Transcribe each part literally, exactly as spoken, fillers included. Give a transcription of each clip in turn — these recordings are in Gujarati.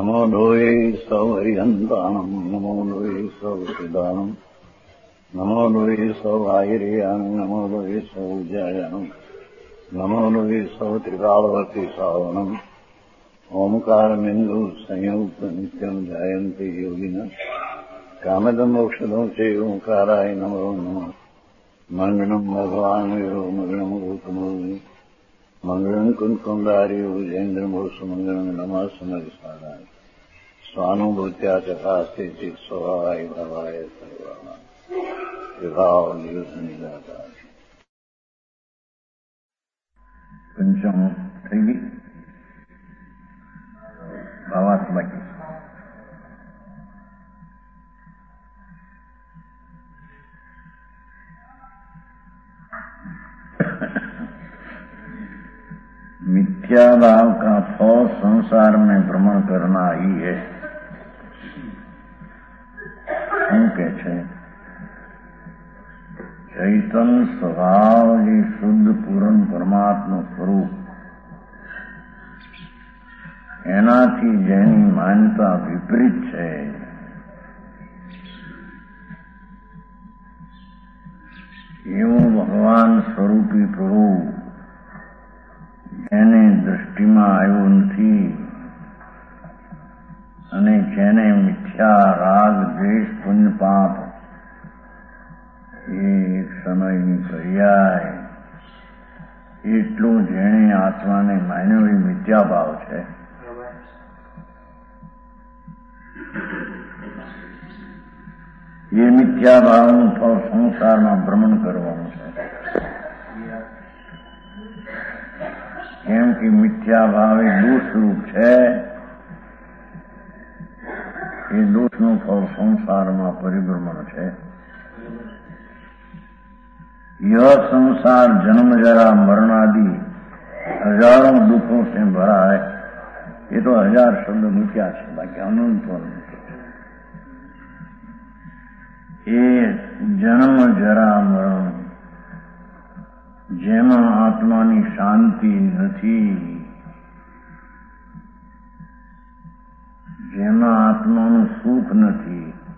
नमो लोये सौहरिहन्ताणम् नमो लोये सौहृदानम् नमो लोये सौभागिर्यानम् नमो लोये सौजायानम् नमो लोये सौत्रिकालवती सावनम् ओंकारमिन्दु संयुक्त नित्यम् जायन्ते योगिनः कामदम् मोक्षदम् च ओंकाराय नमो नमः मङ्गलम् भगवान् वीरो मङ्गलम् गौतमोऽग्नि मंगलम कुंकुंडारी उजेन्द्रमोसु मंगलम नमः समरिसाराय स्वानुभूत्या चकास्ते चित स्वभावाय भवाय सर्वाणा विभाव नियुद्ध निराकार पंचम थी भावात्मा की मिथ्या भाव का फल संसार में भ्रमण करना ही है। શું કે છે? ચૈતન સ્વભાવ જે શુદ્ધ પૂર્ણ પરમાત્મા સ્વરૂપ એનાથી જેની માન્યતા વિપરીત છે એવું ભગવાન સ્વરૂપી પ્રભુ જેને દૃષ્ટિમાં આવ્યો નથી અને જેને મિથ્યા રાગ દ્વેષ પુણ્ય પાપ એ એક સમયની પર્યાય એટલું જેણે આત્માને માન્યો એ મિથ્યા ભાવ છે। એ મિથ્યા ભાવનું ફળ સંસારમાં ભ્રમણ કરવાનું છે। કેમ કે મિથ્યા ભાવ એ દોષ રૂપ છે। એ દોષનું ફળ સંસારમાં પરિભ્રમણ છે। यह संसार जन्म जरा मरण आदि हजारों दुखों से भरा है। ये तो हजार शब्द मिथ्या है, बाकी अनंत ये जन्म जरा मरण જેમાં આત્માની શાંતિ નથી, જેમાં આત્માનું સુખ નથી,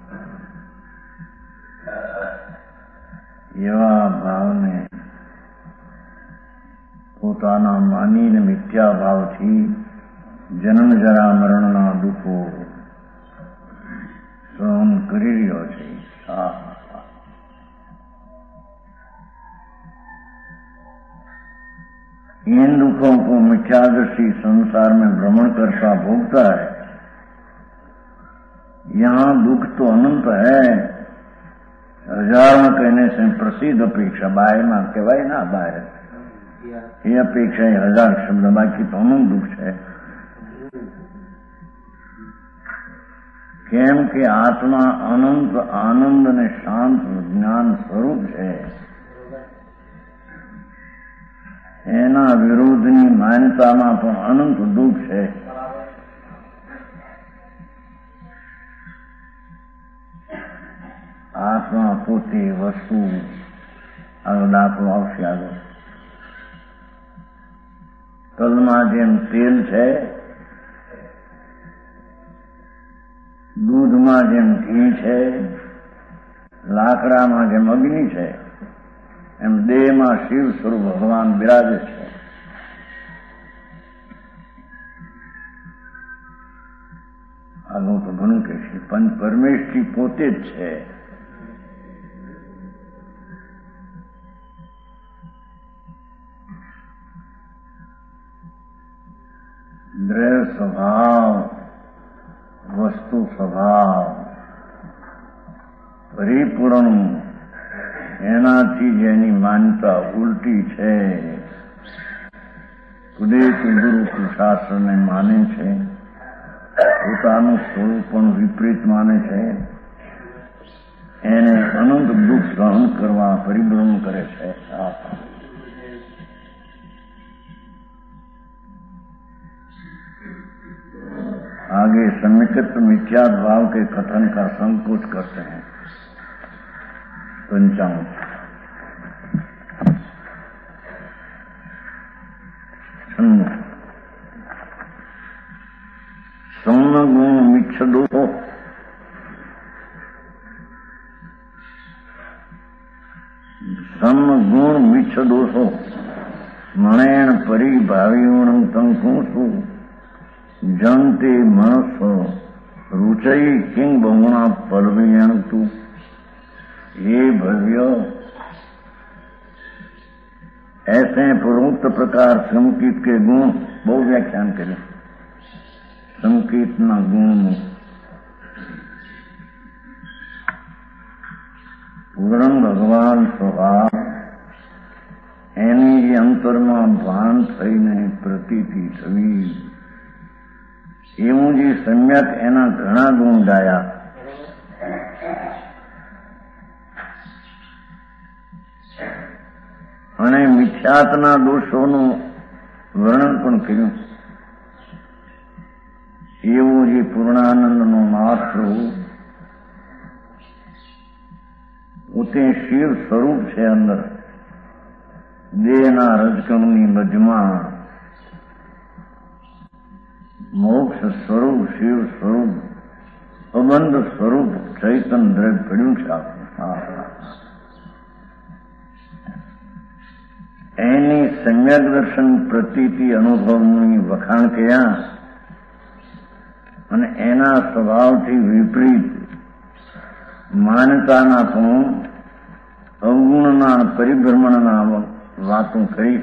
એવા ભાવને પોતાના માનીને મિથ્યા ભાવથી જન્મ જરા મરણના દુઃખો સહન કરી રહ્યો છે। આ इन दुखों को मिथ्यादृष्टि संसार में भ्रमण करता भोगता है। यहाँ दुख तो अनंत है। हजार में कहने से प्रसिद्ध अपेक्षा बाय में कहवाय ना बाय ये अपेक्षा है हजार शब्द, बाकी तो अनंत दुख है। केम के आत्मा अनंत आनंद ने शांत ज्ञान स्वरूप है। એના વિરોધની માન્યતામાં પણ અનંત દુઃખ છે। આત્મા પોતે વસ્તુ આનો દાખલો આવશે આગળ। તલમાં જેમ તેલ છે, દૂધમાં જેમ ઘી છે, લાકડામાં જેમ અગ્નિ છે, એમ દેહમાં શિવ સ્વરૂપ ભગવાન બિરાજે છે। આગળ તો ઘણું કે છે, પણ પરમેશ્વરી પોતે જ છે। દ્રવ્ય સ્વભાવ વસ્તુ સ્વભાવ પરિપૂર્ણ એનાથી જેની માન્યતા ઉલટી છે, કુદેક ગુરુ શાસ્ત્રને માને છે, પોતાનું સ્વરૂપ પણ વિપરીત માને છે, એને અનંત દુઃખ સહન કરવા પરિભ્રમણ કરે છે। आगे सन्निकट मिथ्या भाव के कथन का संकोच करते हैं। पंचांग સૌનગુણ મિચ્છ દોષો સમગુણ મિચ્છ દોષો મણેણ પરિભાવિણ કંકુષુ જંતે મનસો रुचई किंग बहुना पलवियण तू ये भव्य ऐसे पूर्वोक्त प्रकार संकीत के गुण बहु व्याख्यान करें। संकीत ना गुण पूर्ण भगवान स्वभाव एनी अंतर में भान थईने प्रतीति थवी એવું જે સમ્યક એના ઘણા ગુણ ગાયા અને મિથ્યાત્વના દોષોનું વર્ણન પણ કર્યું। એવું જે પૂર્ણાનંદનો માત્ર પોતે શિવ સ્વરૂપ છે અંદર દેહના રજકણની મધ્યમાં મોક્ષ સ્વરૂપ શિવ સ્વરૂપ અબંધ સ્વરૂપ ચૈતન દ્રવ્ય પડ્યું છે એની સમ્યક દર્શન પ્રતીતિ અનુભવની વખાણ કર્યા અને એના સ્વભાવથી વિપરીત માનતાના પણ અવગુણના પરિભ્રમણના વાતો કરી।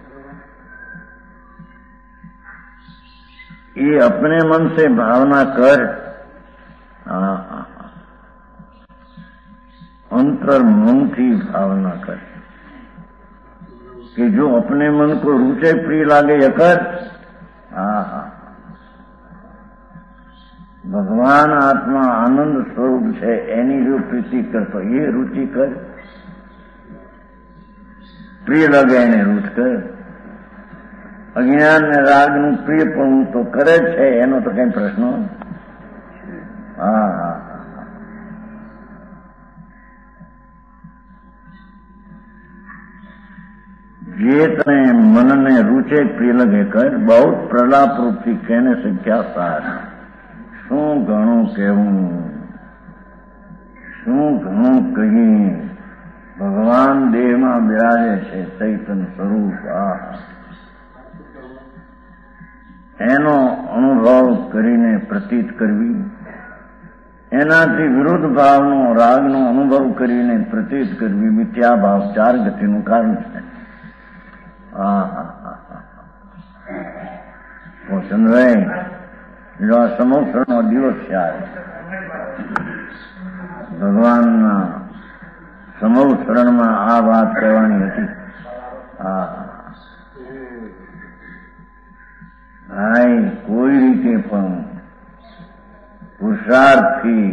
ये अपने मन से भावना कर अंतर मन की भावना कर कि जो अपने मन को रुचे प्रिय लागे ये कर। भगवान आत्मा आनंद स्वरूप है एनी जो प्रीति करतो ये रुचि कर प्रिय लगे એને રૂચ કર। અજ્ઞાન ને રાગ નું પ્રિયપણું તો કરે છે એનો તો કઈ પ્રશ્ન હા હા જે તને મનને રૂચે પ્રિય લગે કર। બહુ પ્રલાપ રૂપથી કહેને સે ક્યા સાર શું ઘણું કહેવું શું ઘણું કહીએ। ભગવાન દેહમાં બિરાજે છે ચૈતન સ્વરૂપ આ એનો અનુભવ કરીને પ્રતીત કરવી એનાથી વિરુદ્ધ ભાવનો રાગનો અનુભવ કરીને પ્રતીત કરવી મિથ્યા ભાવ ચાર ગતિનું કારણ છે। ચંદ્રભાઈ જો આ સમોસરનો દિવસ છે ભગવાનના સમોસરણમાં આ વાત કહેવાની હતી। હા ભાઈ કોઈ રીતે પણ પુરુષાર્થથી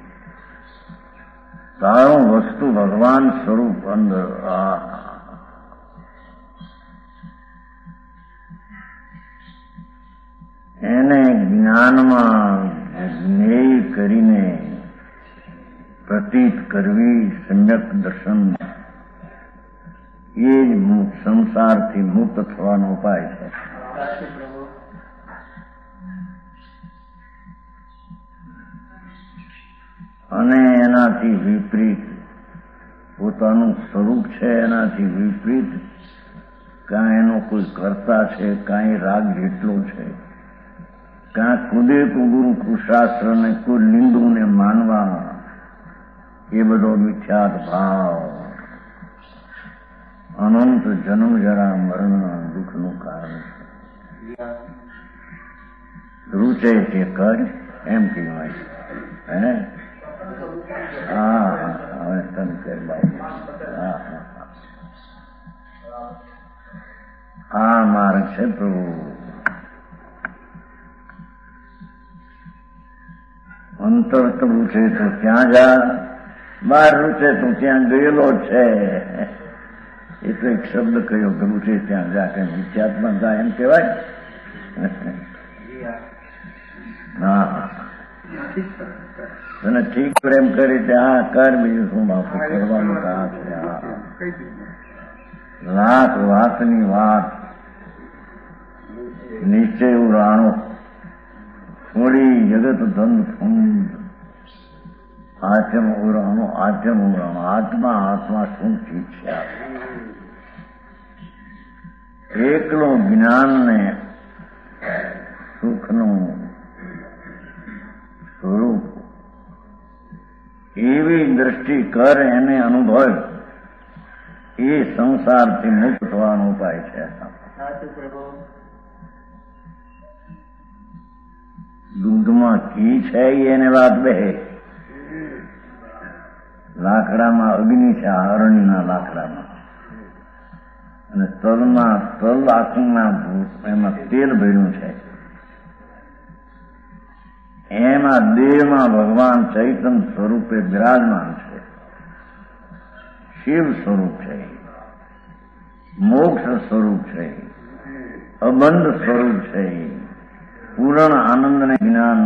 તારું વસ્તુ ભગવાન સ્વરૂપ અંદર એને જ્ઞાનમાં જ્ઞેય કરીને પ્રતીત કરવી સમ્યક દર્શન એ જ સંસારથી મુક્ત થવાનો ઉપાય છે। અને એનાથી વિપરીત પોતાનું સ્વરૂપ છે એનાથી વિપરીત કાં એનો કોઈ કર્તા છે કાંઈ રાગ જેટલો છે કાં કુદે ગુરુ કુશાસ્ત્રને કોઈ નિંદુને માનવા એ બધો મિથ્યાત ભાવ અનંત જન્મ જરા મરણ દુઃખનું કારણ છે। રૂચે તે કર એમ કહેવાય હે। હા હા હવે તને કર બાબુ હા હા આ માર્ગ છે પ્રભુ। અંતર તો રૂચે તો ત્યાં જા બહાર રૂચે તો ત્યાં ગયેલો છે એ તો એક શબ્દ કયો કે રૂચે ત્યાં જા કે વિખ્યાતમાં જા એમ કહેવાય। હા તને ઠીક પ્રેમ કરી તે હા કર બીજું શું બાપુ કરવાનું આ છે। લાખ વાતની વાત નિશ્ચય ઉરાણો મોડી જગત ધન સુંદ આચમ ઉરાણો આચમ ઉરાણો આત્મા આત્મા શું ચીજ છે? એકલો જ્ઞાનને સુખનું સ્વરૂપ એવી દ્રષ્ટિ કર, એને અનુભવ, એ સંસારથી મુક્ત થવાનો ઉપાય છે. દૂધમાં ઘી છે એને વાત બે, લાકડામાં અગ્નિ છે, અરણ્યના લાકડામાં, અને તલમાં તલ આખુંના એમાં તેલ ભર્યું છે. એમાં દેહમાં ભગવાન ચૈતન્ય સ્વરૂપે બિરાજમાન છે, શિવ સ્વરૂપ છે, મોક્ષ સ્વરૂપ છે, અબંધ સ્વરૂપ છે, પૂર્ણ આનંદ ને જ્ઞાન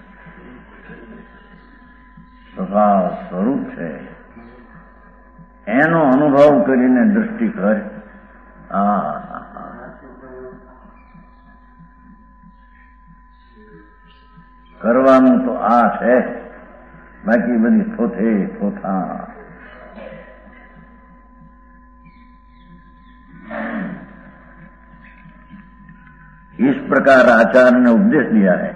સ્વભાવ સ્વરૂપ છે. એનો અનુભવ કરીને દૃષ્ટિ કરે. આ કરવાનું તો આ છે, બાકી બધી થોથે થોથા. इस प्रकार आचार्य ने उपदेश दिया है.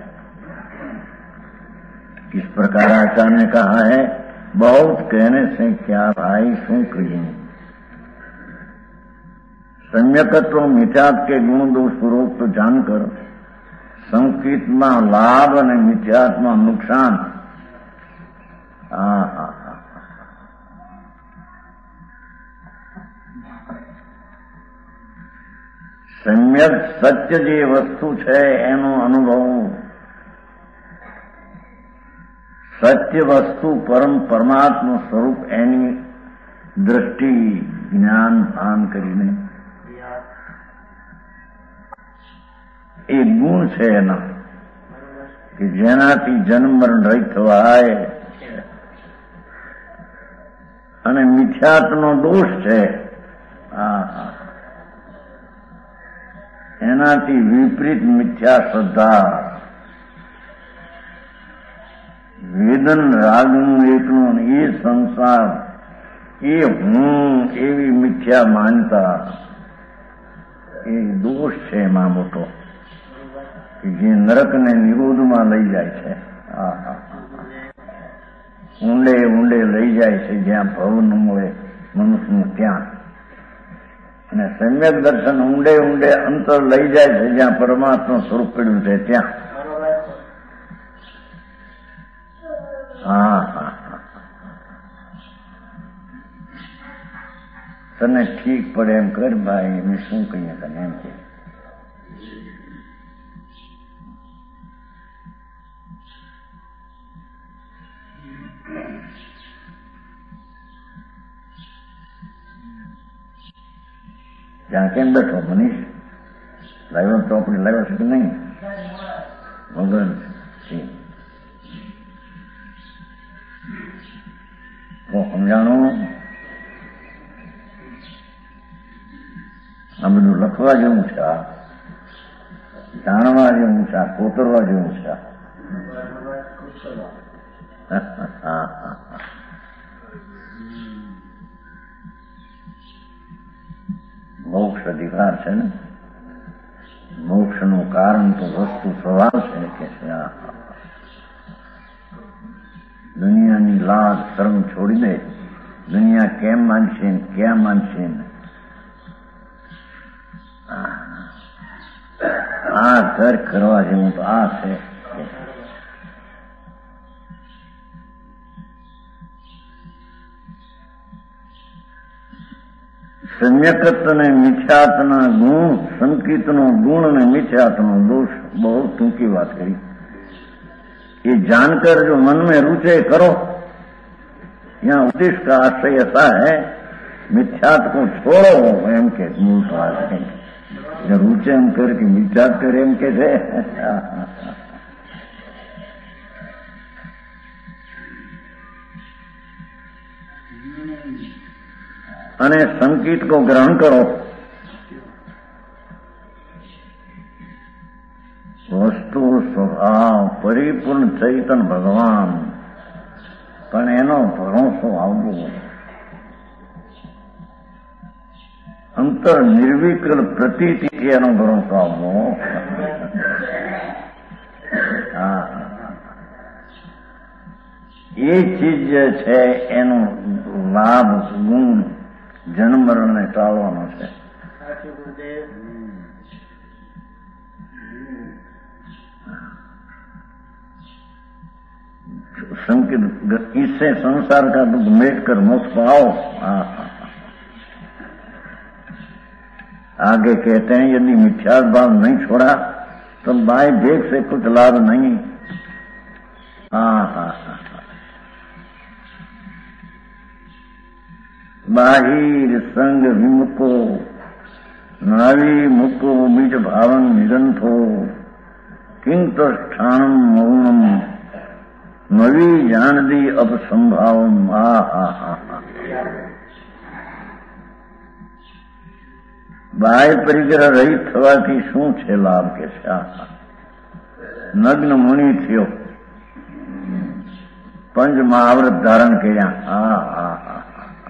किस प्रकार आचार्य ने कहा है? बहुत कहने से क्या भाई शू कहिए. सम्यकत्व मिथ्यात्व के गुण दोष पूर्वक तो जानकर संकितમાં લાભ અને મિથ્યાત્મા નુકસાન. હા હા હા સમ્યક સત્ય જે વસ્તુ છે એનો અનુભવ, સત્ય વસ્તુ પરમ પરમાત્મા સ્વરૂપ એની દ્રષ્ટિ જ્ઞાન ભાન કરીને એ ગુણ છે એના કે જેનાથી જન્મ મરણ રહિત થવાય, અને મિથ્યાત્વનો દોષ છે આ એનાથી વિપરીત મિથ્યા શ્રદ્ધા, વેદન રાગનું એકનું એ સંસાર, એ હું એવી મિથ્યા માનતા, એ દોષ છે એમાં મોટો, જે નરકને નિરોધમાં લઈ જાય છે. ઊંડે ઊંડે લઈ જાય છે, જ્યાં ભવ ન મળે મનુષ્યનું ત્યાં. અને સમ્યક દર્શન ઊંડે ઊંડે અંતર લઈ જાય છે, જ્યાં પરમાત્મા સ્વરૂપ પડ્યું છે ત્યાં. હા હા તને ઠીક પડે એમ કર ભાઈ, એમ શું કહીએ તને એમ કે. ત્યાં કેમ બેઠો મનીષ? લાવ્યો ચોપડી લાવ્યો છે કે નહીં? વગર તો સમજાણું. આ બધું લખવા જેવું છે, આ જાણવા જેવું છે, આ કોતરવા જેવું છે. હા હા મોક્ષ અધિકાર છે ને, મોક્ષનું કારણ તો વસ્તુ સ્વભાવ છે કે છે. દુનિયાની લાજ શરમ છોડી દે. દુનિયા કેમ માનશે ને ક્યાં માનશે ને, આ ઘર કરવા જેવું તો આ છે. સમ્યકત્વ ને મિથ્યાત્વના ગુણ, સંકિતનો ગુણ અને મિથ્યાત્વનો દોષ, બહુ ટૂંકી વાત કરી. ये जानकर जो मन में रुचे करो. यहाँ उपदेश का आशय ऐसा है, मिथ्यात्व को छोड़ो एम के मूल बात है. रुचे एम करके मिथ्यात्व करे एम के છે. અને સંકિત को ग्रहण करो. વસ્તુ સ્વભાવ પરિપૂર્ણ ચૈતન ભગવાન, પણ એનો ભરોસો આવવો, અંતર નિર્વિકલ પ્રતીતિ એનો ભરોસો આવવો. હા, એ ચીજ જે છે એનો લાભ ગુણ જન્મરણને ટાળવાનો છે. संकित इससे संसार का दुख मेट कर मोक्ष पाओ. आगे कहते हैं यदि मिथ्या भाव नहीं छोड़ा तो बाय भेद से कुछ लाभ नहीं. हाँ हाँ हाँ बाहिर संग विमुको नावी मुको बीज भावन निगंथो किंत स्थानम मौनम નવી જાણદી અબ સંભાવ. આ હા હા હા બાહ્ય પરિગ્રહ રહિત થવાથી શું છે લાભ કે છે? નગ્ન મુનિ થયો, પંચ મહાવ્રત ધારણ કર્યા. હા હા હા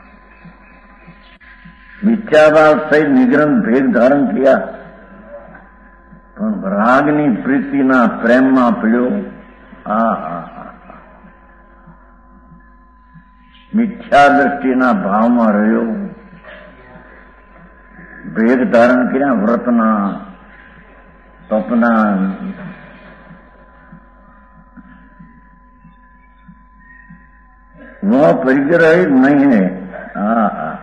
મિથ્યાભાવ સહિત નિગ્રંથ ભેદ ધારણ કર્યા, પણ રાગની પ્રીતિના પ્રેમમાં પડ્યો. હા હા મિથ્યા દ્રષ્ટિના ભાવમાં રહ્યો, ભેદ ધારણ કર્યા વ્રતના તપના. वो परिग्रह नहीं है. હા હા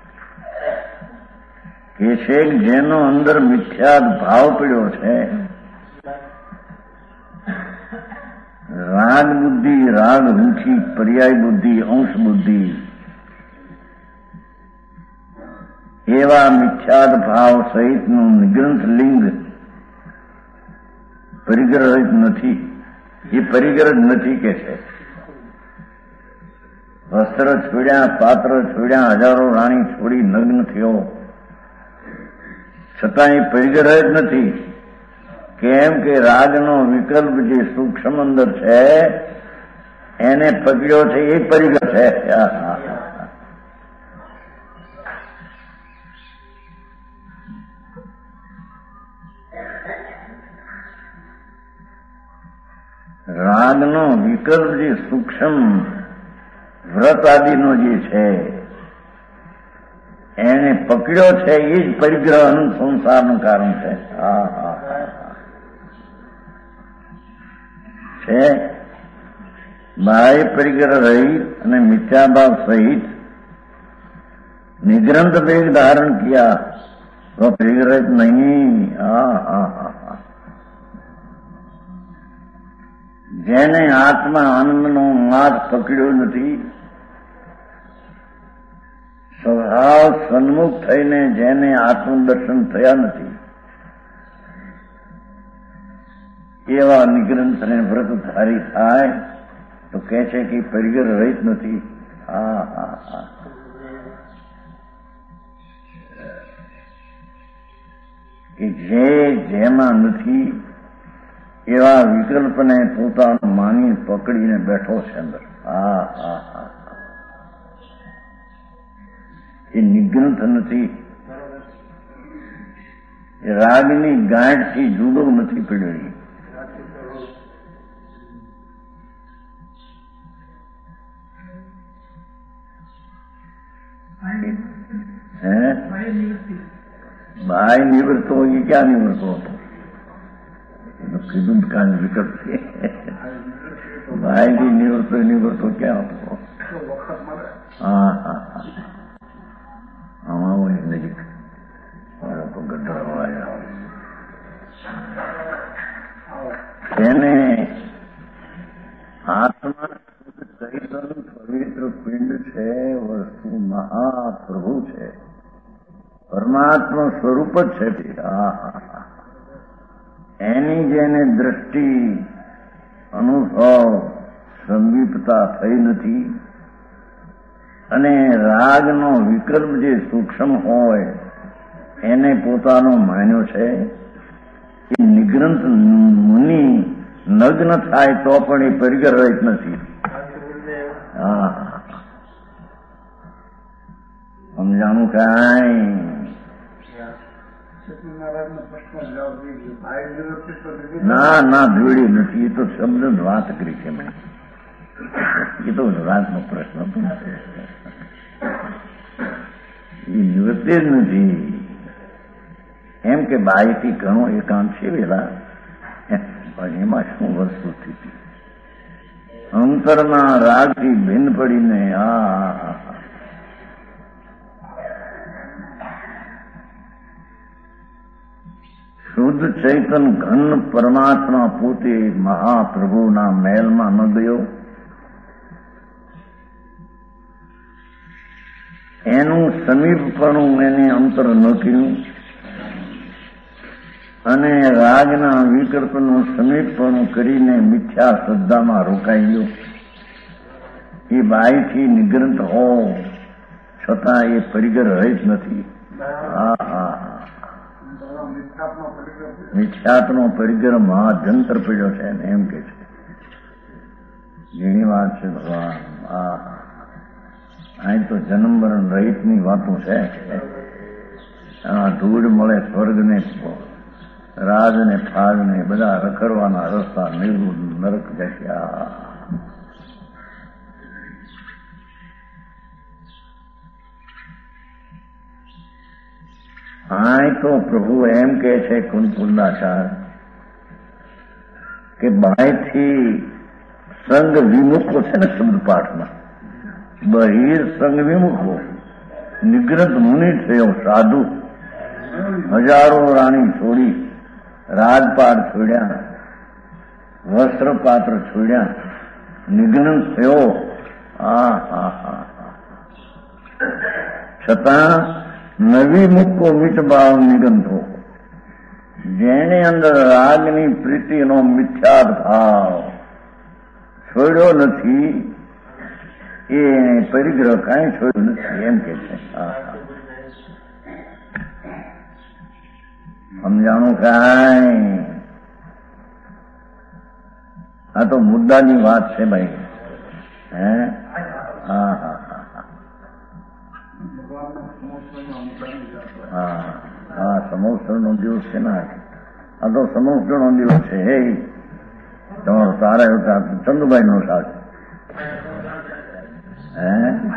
કે છે જેનો અંદર મિથ્યા ભાવ પડ્યો છે, રાગ બુદ્ધિ, રાગ રૂચિ, પર્યાય બુદ્ધિ, અંશ બુદ્ધિ, એવા મિથ્યાદ ભાવ સહિતનું નિગ્રંથ લિંગ પરિગ્રહિત નથી. એ પરિગ્રહ નથી કે છે. વસ્ત્ર છોડ્યા, પાત્ર છોડ્યા, હજારો રાણી છોડી નગ્ન થયો, છતાં એ પરિગ્રહ જ નથી. કેમ કે રાગનો વિકલ્પ જે સૂક્ષ્મ અંદર છે એને પકડ્યો છે, એ પરિગ્રહ છે. રાગનો વિકલ્પ જે સૂક્ષ્મ વ્રત આદિનો જે છે એને પકડ્યો છે, એ જ પરિગ્રહનું સંસારનું કારણ છે. હા હા છે. બાહ્ય પરિગ્રહ રહિત અને મિથ્યાભાવ સહિત નિગ્રંથ વેગ धारण किया तो परिग्रहित नहीं. હા હા હા જેને આત્મા આનંદનો માર્ગ પકડ્યો નથી, સ્વભાવ સન્મુખ થઈને જેને આત્મદર્શન થયા નથી, એવા નિગ્રંથને વ્રતધારી થાય તો કહે છે કે પરિગ્રહ રહિત નથી. હા હા હા કે જે જેમાં નથી એવા વિકલ્પને પોતાનો માની પકડીને બેઠો છે અંદર. હા હા હા એ નિગ્રંથ નથી, એ રાગની ગાંઠથી જુદો નથી પડ્યો. બાય નિવૃત્તો એ ક્યાં નિવૃત્તો હતો? કીધું કાન વિકલ્પ છે. બાયથી નિવૃત્તો નિવૃત્તો ક્યાં હતો? હા હા હા આમાં હોય નજીક તો ગઢડો આવ્યા. તેને આત્મા ચૈતન પવિત્ર પિંડ છે, વસ્તુ મહાપ્રભુ છે, પરમાત્મા સ્વરૂપ જ છે. એની જેને દ્રષ્ટિ અનુભવ સંદીપતા થઈ નથી અને રાગનો વિકલ્પ જે સૂક્ષ્મ હોય એને પોતાનો માન્યો છે, એ નિગ્રંથ મુનિ નગ્ન થાય તો પણ એ પરિગ્રહ રહિત નથી. હા, સમજાણું કાંઈ? ના ના જોડી નથી. એ તો શબ્દ જ વાત કરી છે મેં. એ તો વાતનો પ્રશ્ન પણ છે. એ નિવૃત્તિ જ નથી. એમ કે બાયથી ઘણો એકાંત છે વેલા, પણ એમાં શું વસ્તુ સ્થિતિ અંતરના રાગથી ભિન્ન પડીને આ શુદ્ધ ચૈતન ઘન પરમાત્મા પોતે મહાપ્રભુના મહેલમાં ન ગયો. એનું સમીપપણું એને અંતર ન કર્યું અને રાગના વિકલ્પનું સમીપપણું કરીને મિથ્યા શ્રદ્ધામાં રોકાઈ ગયો. એ બાયથી નિગ્રંથ હો છતાં એ પરિગ્રહ રહિત નથી. હા હા મિથ્યાત્મનો પરિગ્રહ મહાજંત્ર પડ્યો છે એમ કે છે. ઘણી વાત છે ભગવાન. આ અહીં તો જન્મ મરણ રહિતની વાતો છે. આ ધૂળ મળે સ્વર્ગને રાજ ને ફાજ ને બધા રખડવાના રસ્તા નિર્ગુણ નરક જગ્યા. હા તો પ્રભુ એમ કે છે કુંજકુંડાચાર કે બાયથી સંગ વિમુખો છે ને શબ્દ પાઠમાં, બહિર સંગ વિમુખો નિગ્રંથ મુનિ થયો સાધુ, હજારો રાણી છોડી, રાજપાટ છોડ્યા, વસ્ત્રપાત્ર છોડ્યા, નિગ્રંથ થયો. હા હા હા છતાં નવી મુક્કો મિત ભાવ નિગંધો, જેની અંદર રાગની પ્રીતિનો મિથ્યાત ભાવ છોડ્યો નથી, એ પરિગ્રહ કાંઈ છોડ્યું નથી એમ કે છે. સમજાણું કાંઈ? આ તો મુદ્દાની વાત છે ભાઈ. હે હા હા હા હા સમોસર નો દિવસ છે ને. આ તો સમોસર નો દિવસ છે. હે તમારો તારા એવું ચંદુભાઈ નો સાથ. હે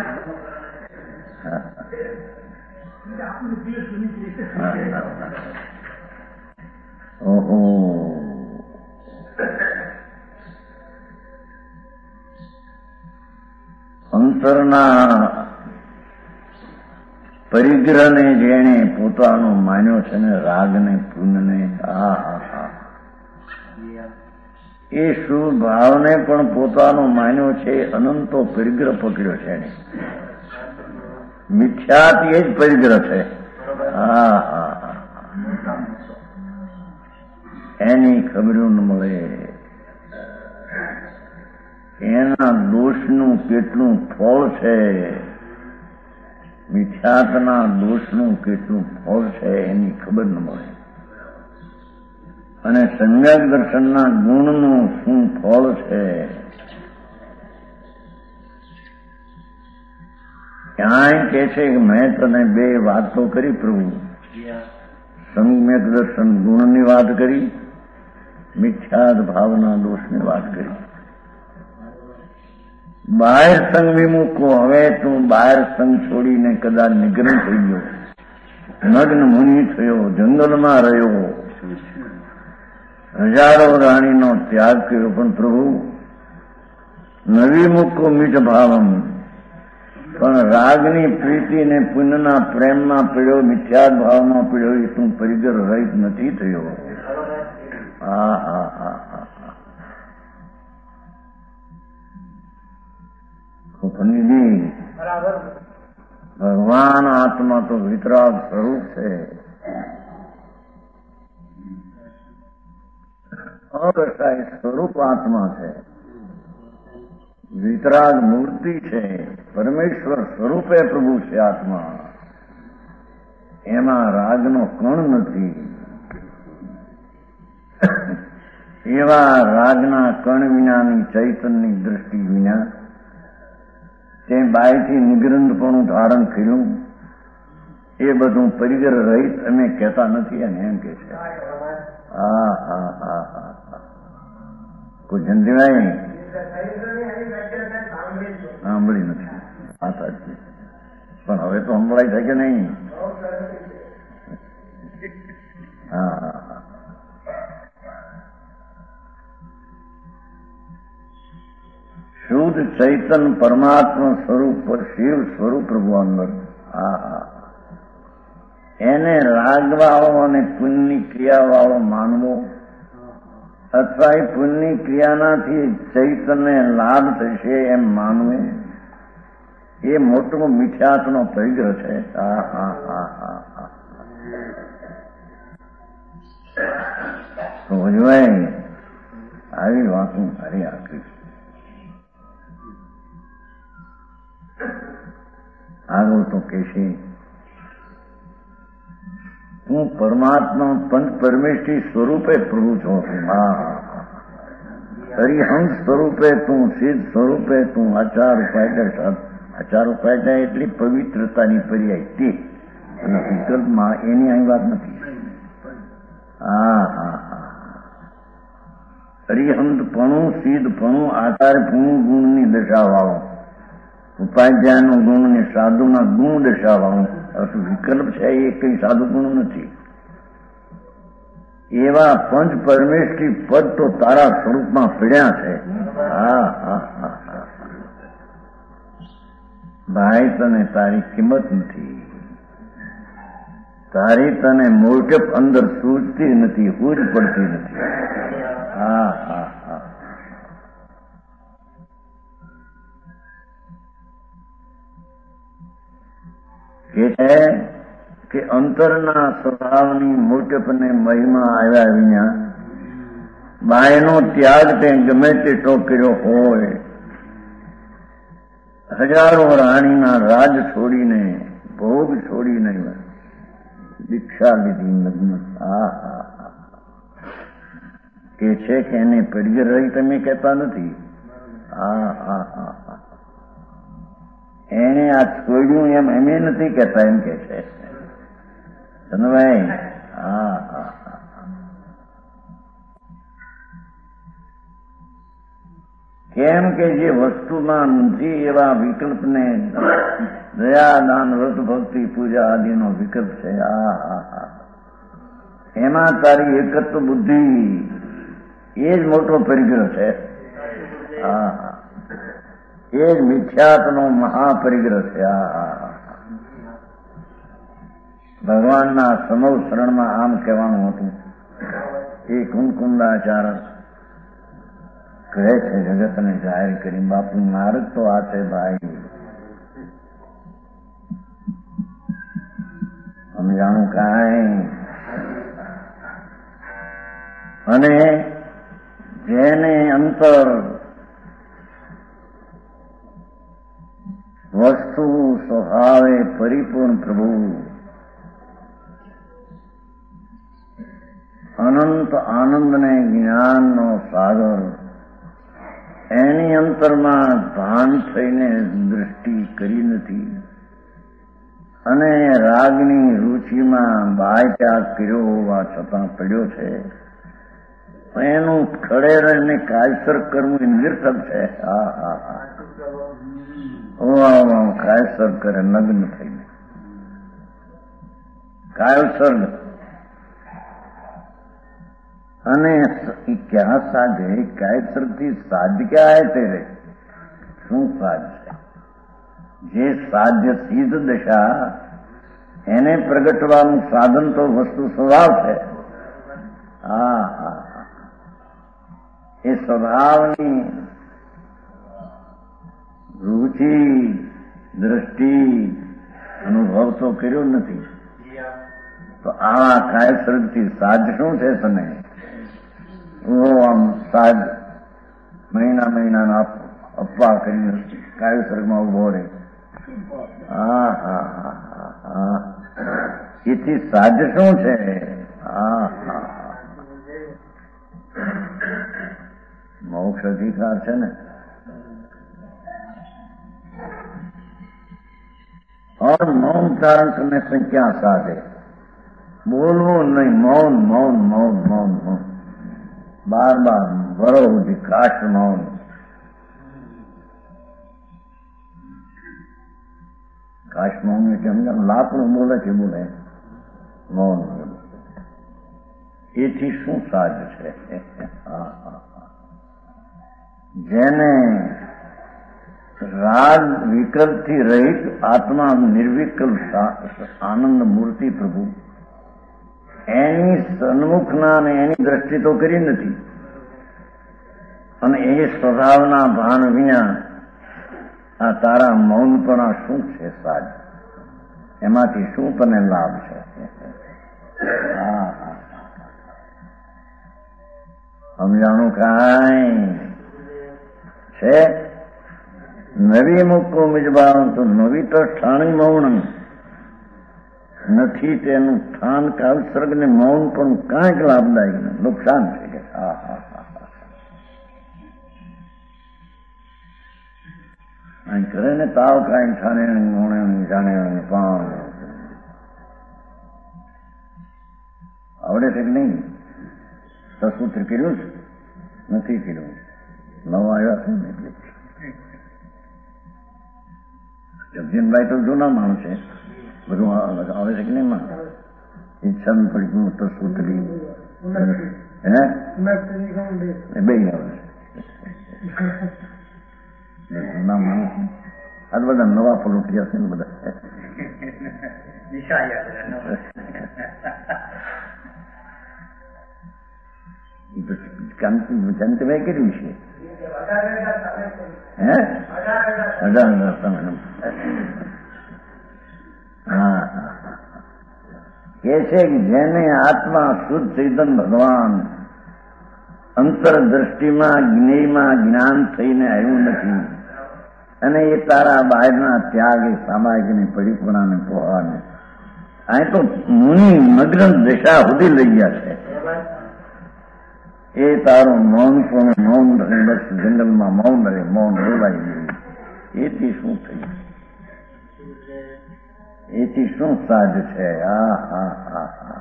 ઓહો અંતરના પરિગ્રહને જેણે પોતાનો માન્યો છે ને, રાગને પુનને, આ હા હા એ શુભ ભાવને પણ પોતાનો માન્યો છે. અનંતો પરિગ્રહ પકડ્યો છે એને. મિથ્યાત એ જ પરિગ્રહ છે. હા હા એની ખબરું ન મળે. એના દોષનું કેટલું ફળ છે, મિથ્યાતના દોષનું કેટલું ફળ છે એની ખબર ન મળે. અને સમ્યક દર્શનના ગુણનું શું ફળ છે ક્યાંય કે છે કે મેં તને બે વાતો કરી પ્રભુ. સમ્યક દર્શન ગુણની વાત કરી, મિથ્યાત ભાવના દોષની વાત કરી. બહાર સંગ વિમુખો, હવે તું બહાર સંગ છોડીને કદાચ નિગ્રહ થઈ ગયો, નગ્ન મુનિ થયો, જંગલમાં રહ્યો, હજારો રાણીનો ત્યાગ કર્યો, પણ પ્રભુ નવી મુક્કો મીઠ ભાવમ, પણ રાગની પ્રીતિ ને પુણ્યના પ્રેમમાં પડ્યો, મિથ્યાત ભાવમાં પડ્યો, એ તું પરિગ્રહ રહિત નથી થયો. હા હા હા હા ભગવાન આત્મા તો વિતરાગ સ્વરૂપ છે. અકસાય સ્વરૂપ આત્મા છે, વિતરાગ મૂર્તિ છે, પરમેશ્વર સ્વરૂપે પ્રભુ છે આત્મા. એમાં રાગનો કણ નથી. એવા રાગના કણ વિનાની ચૈતનની દ્રષ્ટિ વિના તે બાયથી નિગ્રંથપણું ધારણ કર્યું, એ બધું પરિગ્રહ રહિત અમે કહેતા નથી. અને એમ કે છે હા હા હા હા હા કોઈ જંદીભાઈ સાંભળી નથી. હા સાચી, પણ હવે તો સંભળાય છે કે નહીં? હા હા હા શુદ્ધ ચૈતન પરમાત્મા સ્વરૂપ શિવ સ્વરૂપ પ્રભુ અંદર. હા હા એને રાગવાળો અને પુણ્યની ક્રિયાવાળો માનવો, અથવા એ પુણ્યની ક્રિયાનાથી ચૈતન્ય લાભ થશે એમ માનવું, એ મોટો મિથ્યાત્વનો પરિગ્રહ છે. હા હા હા હા હા તો હજવાય આવી વાતો મારી આખી. આગળ તો કહેશે હું પરમાત્મા પંચ પરમેષ્ઠી સ્વરૂપે પ્રભુ છું. હા હરિહંસ સ્વરૂપે તું, સિદ્ધ સ્વરૂપે તું, આચાર ઉપાય આચાર ઉપાય એટલી પવિત્રતાની પર્યાય તે, અને વિકલ્પમાં એની અહીં વાત નથી. હા હા હા હરિહંસપણું, સિદ્ધપણું, આચારપણું, ગુણની દશાવાળું, ઉપાધ્યાયનું ગુણ ને સાધુના ગુણ દર્શાવવાનું વિકલ્પ છે. એ કઈ સાધુ ગુણ નથી. એવા પંચ પરમેષ્ઠી પદ તો તારા સ્વરૂપમાં પડ્યા છે. હા હા હા હા ભાઈ, તને તારી કિંમત નથી. તારી તને મોટપ અંદર સૂઝતી નથી, હૂજ પડતી નથી. હા હા હા કે છે કે અંતરના સ્વભાવની મોટપને મહિમા આવ્યા વિના બાયનો ત્યાગ તે ગમે તેટલો કર્યો હોય, હજારો રાણીના રાજ છોડીને, ભોગ છોડીને દીક્ષા લીધી લગ્ન. હા હા હા કે છે કે એને પરિગ્રહ રહી તમે કહેતા નથી. હા હા હા હા એને આ છોડ્યું એમ અમે નથી કહેતા, એમ કે છે ચંદ્રભાઈ. હા હા હા કેમ કે જે વસ્તુમાં નથી એવા વિકલ્પને દયા, દાન, વ્રત, ભક્તિ, પૂજા આદિનો વિકલ્પ છે. હા હા હા એમાં તારી એકત્વ બુદ્ધિ એ જ મોટો પરિગ્રહ છે. હા હા એ જ મિથ્યાત્વનો મહાપરિગ્રહ છે. હા હા ભગવાનના સમવ શરણમાં આમ કહેવાનું હતું. એ કુંકુંદાચાર કહે છે જગતને જાહેર કરી, બાપુ નારદ તો આ છે ભાઈ, સમજાણું કાંઈ. અને જેને અંતર વસ્તુ સ્વભાવે પરિપૂર્ણ પ્રભુ અનંત આનંદને જ્ઞાનનો સાગર, એની અંતરમાં ભાન થઈને દૃષ્ટિ કરી નથી, અને રાગની રુચિમાં બાય ત્યાગ કર્યો હોવા છતાં પડ્યો છે, એનું ખડેર અને કાયસર કરવું એ નિર્થક છે. હા હા હા કાયસર કરે નગ્ન થઈને, કાયસર. અને ક્યાં સાધે? કાયસરથી સાધ ક્યાં હે તેરે? શું સાધ છે? જે સાધ્ય સિદ્ધ દશા એને પ્રગટવાનું સાધન તો વસ્તુ સ્વભાવ છે. હા હા એ સ્વભાવની રુચિ, દ્રષ્ટિ, અનુભવ તો કર્યો નથી. તો આવા કાયસરથી સાધ શું છે તને? આમ સાધ મહિના મહિનાના અપવા કરીને કાયસરમાં ઉભો રહે. હા હા હા હા એથી સાધ શું છે? હા હા મોક્ષ અધિકાર છે ને. और मौन धारण करने से क्या साधे? बोलવું नहीं, मौन मौन मौन मौन मौन बार बार भरो विकास मौन. કાશ મૌન એટલે સમજાવ લાકડું બોલે છે બોલે મૌન. એથી શું સાજ છે? જેને રાગ વિકલ્પથી રહિત આત્મા નિર્વિકલ્પ આનંદ મૂર્તિ પ્રભુ એની સન્મુખના અને એની દ્રષ્ટિ તો કરી નથી, અને એ સ્વભાવના ભાન વિના આ તારા મૌનપણા શું છે સાજ? એમાંથી શું તને લાભ છે? સમજાણું કાંઈ છે? નવી મૂકો મિજબાવ તો નવી તો ઠાણી મૌન નથી, તેનું ઠાણ કાલસર્ગ ને મૌન પણ કાંઈક લાભદાયક નુકસાન છે કે હા હા હા અહીં કરે ને તાવ કાંઈ છાણે મોણે જાણે પાણ આવડે છે કે નહીં? સસૂત્ર કર્યું છે નથી કર્યું? નવા આવ્યા છે ને એટલે જગજીનભાઈ તો જૂના માણસ છે, બધું આવે છે કે નહીં? માં ઈચ્છા પડી તો સૂત્રી હે બે આવે છે જૂના માણસ. આ બધા નવા પલોટિયા છે ને બધા જંતભાઈ કર્યું છે હે અઢાર તમે હા કે છે કે જેને આત્મા શુદ્ધ ચૈતન ભગવાન અંતર દ્રષ્ટિમાં જ્ઞેયમાં જ્ઞાન થઈને આવ્યું નથી, અને એ તારા બહારના ત્યાગ એ સામાયિકને પરિપૂર્ણાને પોહાને અહીં તો મુનિ મગ્ન દશા સુધી લઈ ગયા છે. એ તારું મૌન પણ મૌન રહે, બસ જંગલમાં મૌન રહે, મૌન બોલાઈ ગયું. એથી શું થયું? એથી શું સાજ છે? આ હા હા હા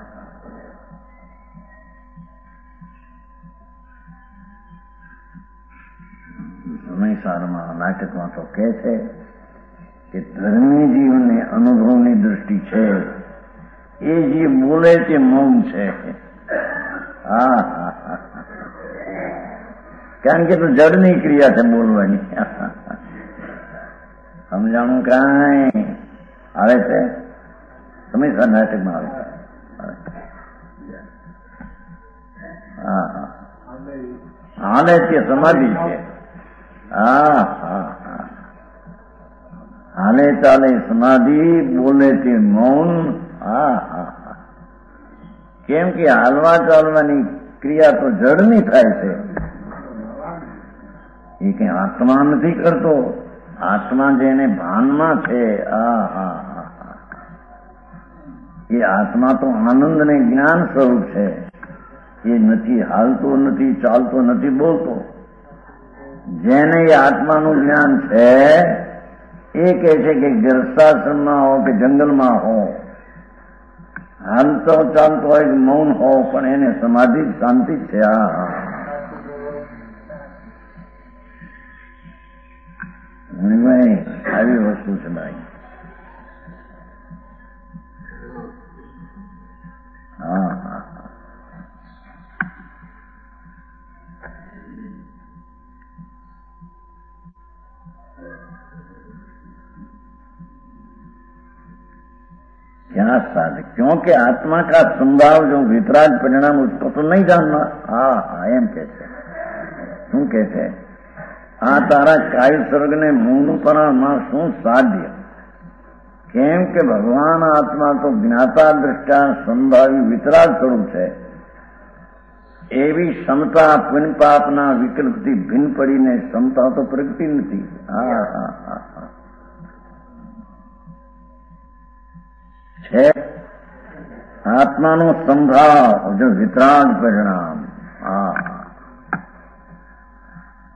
સમયસારમાં નાટકમાં તો કહે છે કે ધર્મી જીવને અનુભવની દૃષ્ટિ છે, એ જે બોલે તે મૌન છે. હા હા હા કારણ કે તો જડની ક્રિયા છે બોલવાની. સમજાણું કાંઈ આવે છે? સમયસર નાટકમાં આવે છે. હા હા હાલે તે સમાધિ છે. હા હા હા હાલે ચાલે સમાધિ, બોલે તે મૌન. હા હા હા કેમ કે હાલવા ચાલવાની ક્રિયા તો જડની થાય છે, એ કઈ આત્મા નથી કરતો. આત્મા જેને ભાનમાં છે, આ હા હા હા એ આત્મા તો આનંદ ને જ્ઞાન સ્વરૂપ છે. એ નથી હાલતો, નથી ચાલતો, નથી બોલતો. જેને એ આત્માનું જ્ઞાન છે એ કહે છે કે ગૃહસ્થાશ્રમમાં હો કે જંગલમાં હો, હાલતો ચાલતો હોય કે મૌન હો, પણ એને સમાધિ શાંતિ જ છે. હા હા ભાઈ આવી વસ્તુ છે ભાઈ. હા હા क्या साध? क्योंकि आत्मा का संभाव जो वितराग परिणाम उसको तो नहीं जानना. હા હા એમ કે છે. શું કે છે? આ તારા કાય સ્વર્ગને મૂળપણામાં શું સાધ્ય? કેમ કે ભગવાન આત્મા તો જ્ઞાતા દ્રષ્ટા સંભાવી વિતરાગ સ્વરૂપ છે. એવી ક્ષમતા પુણ્ય પાપના વિકલ્પથી ભિન્ન પડીને ક્ષમતા તો પ્રગટી નથી. હા હા હા હા છે આત્માનો સંભાવ જો વિતરાગ પરિણામ. હા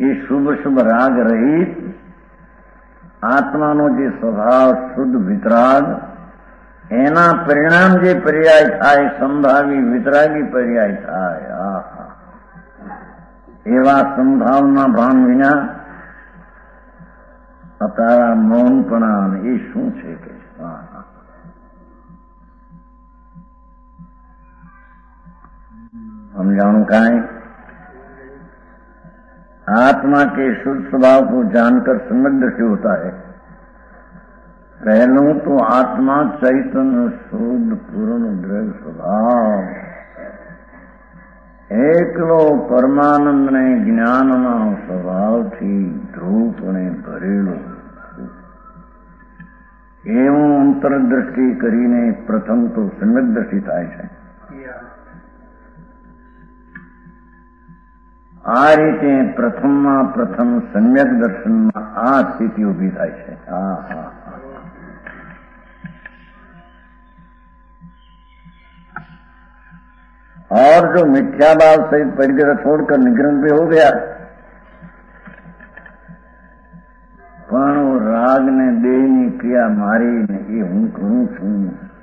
એ શુભ શુભ રાગ રહિત આત્માનો જે સ્વભાવ શુદ્ધ વિતરાગ, એના પરિણામ જે પર્યાય થાય સંભાવી વિતરાગી પર્યાય થાય. આહા, એવા સંભાવના ભાન વિના તારા મૌનપણા એ શું છે કે समझाऊं काहे? आत्मा के शुद्ध स्वभाव को जानकर समृद्ध से होता है. पहलू तो आत्मा चैतन्य शुद्ध पूर्ण द्रव्य स्वभाव एकलो परमानंद ने ज्ञान स्वभाव थी ध्रुप ने भरेलो एवं अंतरदृष्टि करीने प्रथम तो सम्यक दृष्टि થાય છે. આ રીતે પ્રથમમાં પ્રથમ સમ્યક દર્શનમાં આ સ્થિતિ ઉભી થાય છે. હા હા और जो मिथ्या भाव सहित परिग्रह छोड़कर निग्रह पे हो गया, પણ રાગ ને દેહની ક્રિયા મારીને એ હું કરું છું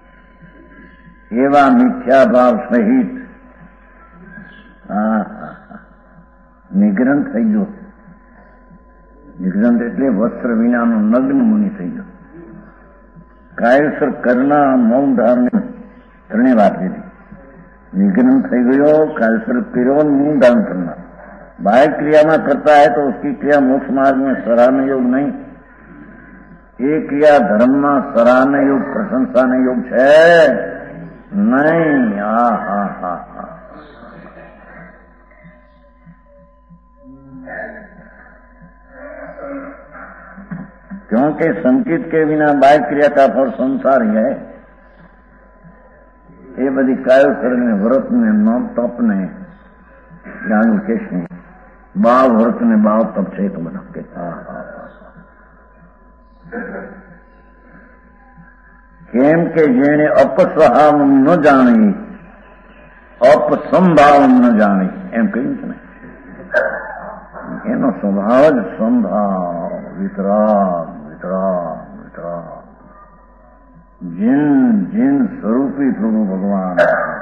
એવા મિથ્યા ભાવ સહિત હા નિગ્રહ થઈ ગયો. નિગ્રહ એટલે વસ્ત્ર વિનાનો નગ્ન મુનિ થઈ ગયો. કાયસર કરના મૌન ધારને ત્રણે વાત લીધી. निग्रह થઈ ગયો, કાયસર કર્યો, मुंह दान करना. बाह्य क्रिया में करता है तो उसकी क्रिया मोक्ष मार्ग में सराहने योग नहीं. ये क्रिया धर्म में सराहने योग प्रशंसाने योग है नहीं. हा हा हा हा क्योंकि संकित के बिना बाह्य क्रिया का फल संसार ही है. ये बड़ी कायोसर ने व्रत ने नौ तप ने ज्ञान केश ने बाव व्रत ने बाव तप છે તો બધા કે કેમ કે જેણે અપસ્વભાવ ન જાણી અપસંભાવ ન જાણી એમ કહ્યું છે ને, એનો સ્વભાવ જ સંભાવ વિતરાગ વિતરાગ વિતરાગ जिन जिन स्वरूपी प्रभु भगवान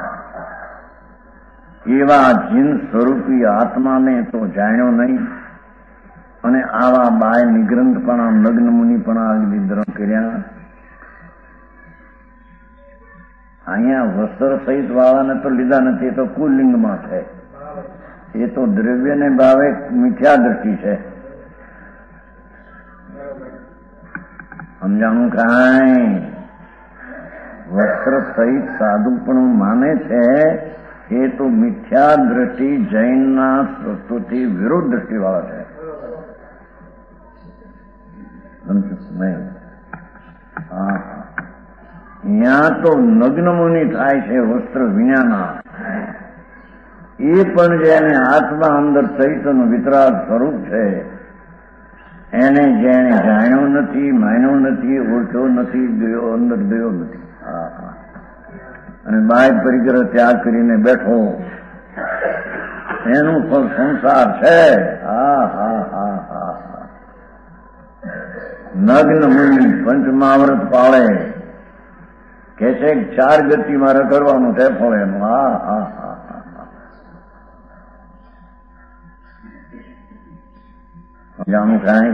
एवा जिन स्वरूपी आत्मा ने तो जाण्यो नहीं અને આવા બાય નિગ્રંથપણા નગ્ન મુનિપણા નિદ્રણ કર્યા. અહીંયા વસ્ત્ર સહિત વાળાને તો લીધા નથી, એ તો કુલિંગમાં છે. એ તો દ્રવ્યને ભાવે મિથ્યા દ્રષ્ટિ છે. સમજાણું કાંઈ? વસ્ત્ર સહિત સાધુપણું માને છે એ તો મિથ્યા દ્રષ્ટિ જૈનના સંસ્કૃતિ વિરુદ્ધ દ્રષ્ટિ વાળા છે. यहाँ तो नग्न मुनि થાય છે વસ્ત્ર વિનાના. એ પણ જેને આત્મા અંદર ચૈતન્ય વિતરાગ સ્વરૂપ છે એને જેને જાણ્યો નથી, માન્યો નથી, ઓળખ્યો નથી, ગયો અંદર ગયો નથી અને બાહ્ય પરિગ્રહ ત્યાગ કરીને બેઠો એનું ફળ સંસાર છે. હા હા હા હા નગ્ન મુનિ પંચમાવૃત પાળે કે છે ચાર ગતિ મારે કરવાનું છે ફળ એનું. હા હા હા હા જાણું કાંઈ?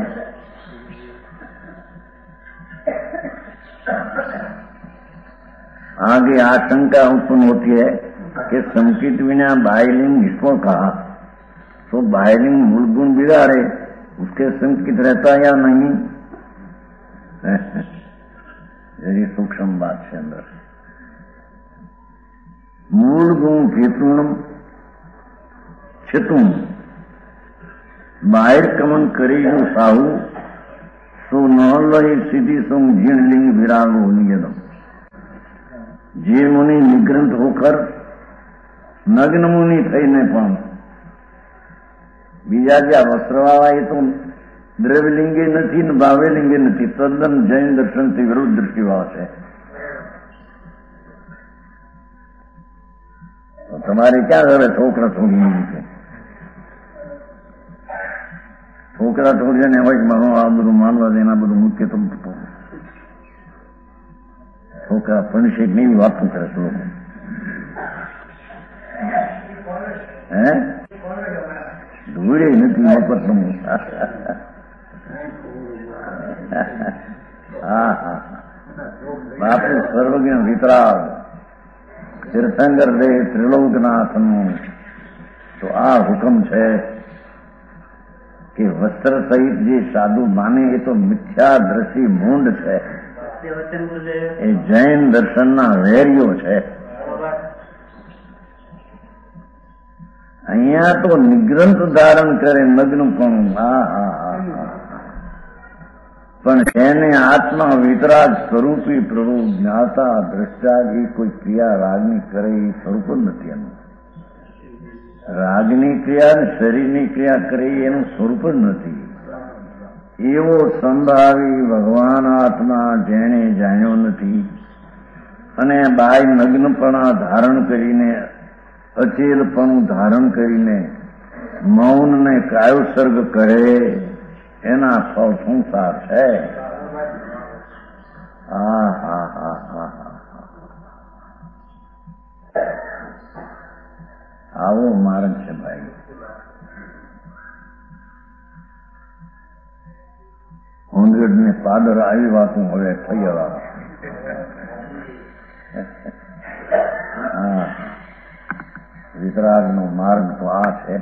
आगे आशंका उत्पन्न होती है कि संकित बिना बाह्यलिंग निष्फल कहा तो बाह्यलिंग मूल गुण बिगाड़े, उसके संकित रहता या नहीं? यही सूक्ष्म बात है. अंदर मूल गुण केतुणम छितुम बाहर कमन करी जो साहू सो न लई सीधी सुम जीण लिंग विरागो नियदम. જે મુનિ નિગ્રંથ હોકર નગ્ન મુનિ થઈને પણ બીજા જે વસ્ત્રવાળા એ તો દ્રવ્યલિંગે નથી ને ભાવ્યલિંગે નથી, તદ્દન જૈન દર્શનથી વિરુદ્ધ દૃષ્ટિવાળા છે. તમારે ક્યાં હવે છોકરા છોકરી છે? છોકરા થોડી ને હોય મારો આ બધું માનવા દે એના બધું મુખ્ય તો છોકરા પણશે નહીં વાતું કરે છે લોકો. હે ધૂળે નથી મફત નું. હા હા બાપુ સર્વજ્ઞ વિતરાગ તીર્થંકર દે ત્રિલોકનાથનું તો આ હુકમ છે કે વસ્ત્ર સહિત જે સાધુ માને એ તો મિથ્યા દ્રષ્ટિ મૂંડ છે, એ જૈન દર્શનના વેરીઓ છે. અહીંયા તો નિગ્રંથ ધારણ કરે નગ્ન પણ હા હા હા પણ એને આત્મા વિતરાગ સ્વરૂપી પ્રભુ જ્ઞાતા દ્રષ્ટા એ કોઈ ક્રિયા રાગની કરે એ સ્વરૂપ જ નથી એનું. રાગની ક્રિયા ને શરીરની ક્રિયા કરે એનું સ્વરૂપ જ નથી. એવો સંભાવી ભગવાન આત્મા જેણે જાણ્યો નથી અને બાય નગ્નપણા ધારણ કરીને અચેલપણું ધારણ કરીને મૌનને કાયોસર્ગ કરે એના સૌ સંસાર છે. હા હા હા હા આવો માર્ગ છે ભાઈ. હોંડ્રેડ ને પાદર આવી વાતું હવે થઈ જવા. હા વિતરાગનો માર્ગ તો આ છે.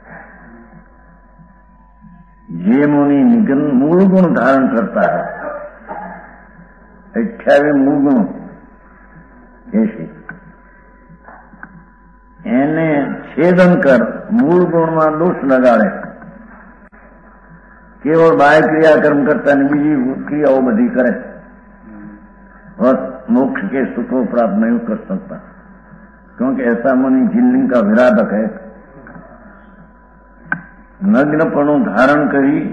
જે મુનિ નિગમ મૂળ ગુણ ધારણ કરતા है, અઠ્યાવીસ મૂળ ગુણ એસી એને છેદન કર મૂળ ગુણમાં દોષ લગાડે. કેવળ બાહ્ય ક્રિયાકર્મ કરતા ને બીજી ક્રિયાઓ બધી કરે बस मोक्ष के सुख को प्राप्त नहीं कर सकता, क्योंकि ऐसा मुनि जिनलिंग का विराधक है. નગ્નપણું ધારણ કરી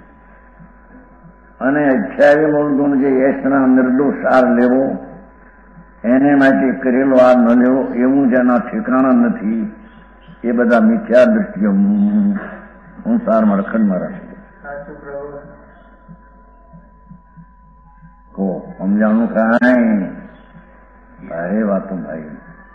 અને અઠ્યાવી મૂળ ગુણ જે યશના નિર્દોષ આર લેવો એને માટે કરેલો આર ન લેવો એવું જેના ઠેકાણા નથી એ બધા મિથ્યા દ્રષ્ટિઓ સંસારમાં રખડમાં રહે. કો સમજાણું કાંઈ ભારે વાતો ભાઈ.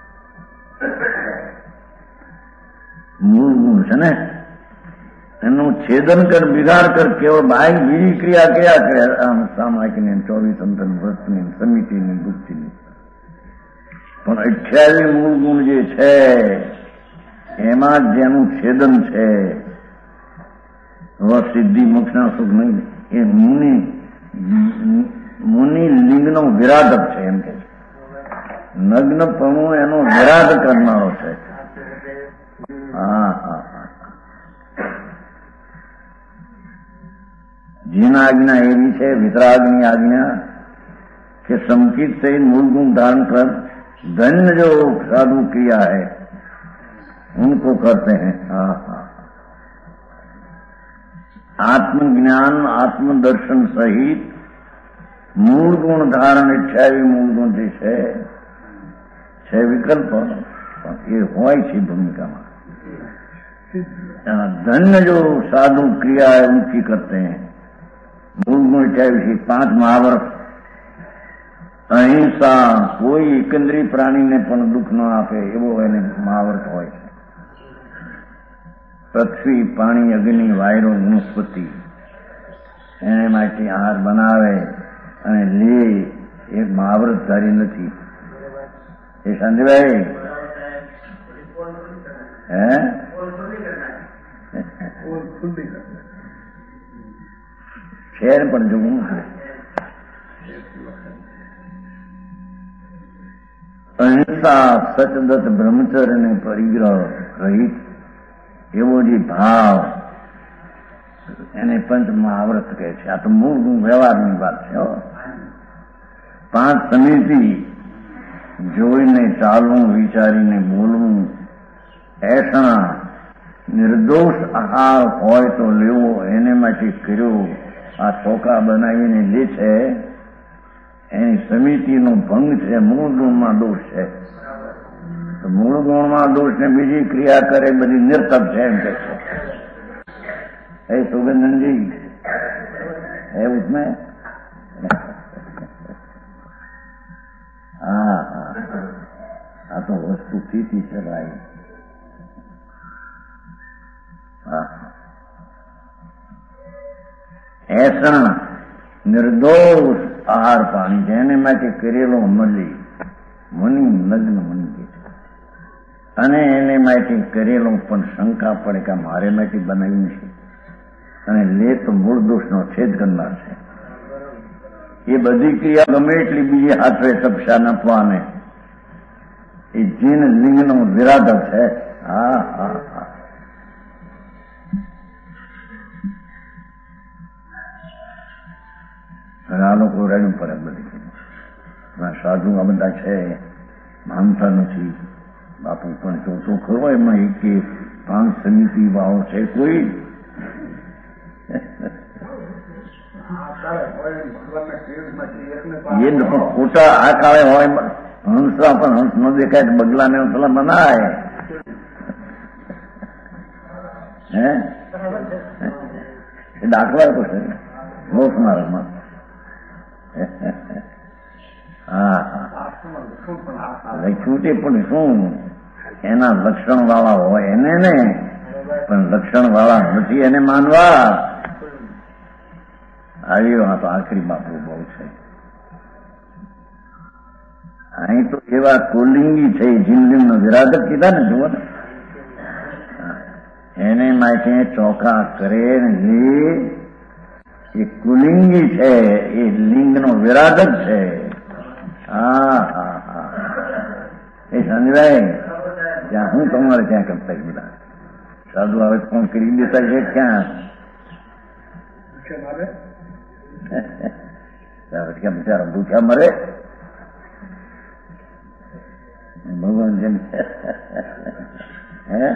મૂળ ગુણ છે ને એનું છેદન કર બિગાડ કર કેવળ બાહ્ય બીજી ક્રિયા કયા કરે આમ સામાયિકની ચોવીસ અંતર વ્રતની સમિતિની ગુપ્તિની, પણ અઠ્યાવીસ મૂળ ગુણ જે છે એમાં જેનું છેદન છે સિદ્ધિ મોક્ષના સુખ નહીં. એ મુનિ મુનિ લિંગનો વિરાધક છે એમ કે નગ્નપણું એનો વિરાધ કરનારો છે. હા હા જીના આજ્ઞા એવી છે વિતરાગની આજ્ञा કે संकित से मूल गुण धारण कर धन्य जो साधु किया है उनको करते हैं. हाँ हाँ आत्मज्ञान आत्मदर्शन सहित मूल गुण धारण अठावी मूल गुण જે છે છે વિકલ્પ એ હોય છે ભૂમિકામાં. धन्य जो साधु क्रिया है उनकी करते हैं. मूल गुण अठावी પાંચ મહાવર્ત અહિંસા કોઈ એકંદરી પ્રાણીને પણ દુઃખ ન આપે એવો એને મહાવર્ત હોય છે. પૃથ્વી પાણી અગ્નિ વાયરો વનસ્પતિ એને માટે આહાર બનાવે અને લે એ મહાવ્રતધારી નથી. એ શાંતિભાઈ હે શેર પણ જોવું અહિંસા સચદત બ્રહ્મચર્ય અને પરિગ્રહ રહિત એવો જે ભાવ એને પંચ મહાવ્રત કહે છે. આ તો મૂળ વ્યવહારની વાત છે. પાંચ સમિતિ જોઈને ચાલવું વિચારીને બોલવું એસણા નિર્દોષ આહાર હોય તો લેવો એને માટે કર્યો આ ચોખા બનાવીને લે છે એની સમિતિનો ભંગ છે. મૂળ ગુણમાં દોષ છે. મૂળ ગુણમાં દોષ ને બીજી ક્રિયા કરે બધી નિર્તક છે એમ કે છે. है सुगंधन जी है उसमें। हाँ हाँ हाँ तो वस्तु थी थी चलाई। हाँ ऐसा निर्दोष आहार पाणी जेने માટે કરેલો મળી મુનિ લગ્ન મની અને એને માટે કરેલો પણ શંકા પડે કે મારે માટે બનાવ્યું છે અને લે તો મૂળ દોષનો છેદ કરનાર છે. એ બધી ક્રિયા ગમે એટલી બીજી હાથે તપસ્યા નપવાને એ જીન લિંગનો વિરાધક છે. હા હા હા આ લોકો રડવું પડે બધી. સાધુ આ બધા છે માનતા નથી. બાપુ પણ જોતો ખરો એમાં એક કે પાંચ સમિતિ વાળો છે કોઈ એ ખોટા આ કાળે હોય હંસા પણ હંસ ન દેખાય બગલા ને પેલા બનાય હે એ દાખલા તો છે લોકનારમાં. હા હા છૂટે પણ શું એના લક્ષણ વાળા હોય એને ને પણ લક્ષણ વાળા નથી એને માનવા આવ્યો. હા તો આખરી બાપુ બહુ છે. અહીં તો એવા કોલિંગી છે જીવલિંગ નો વિરાધક કીધા ને જુઓ ને એને માટે ચોખા કરે ને એ કુલિંગી છે એ લિંગનો વિરાધક છે. હા હા હા એ સમજાય ત્યાં હું તમારે ત્યાં કરતા બધા સાધુ આવે કોણ કરી દેતા છે ક્યાં ક્યાં બિચારા ભૂખ્યા મરે ભગવાન જેમ હે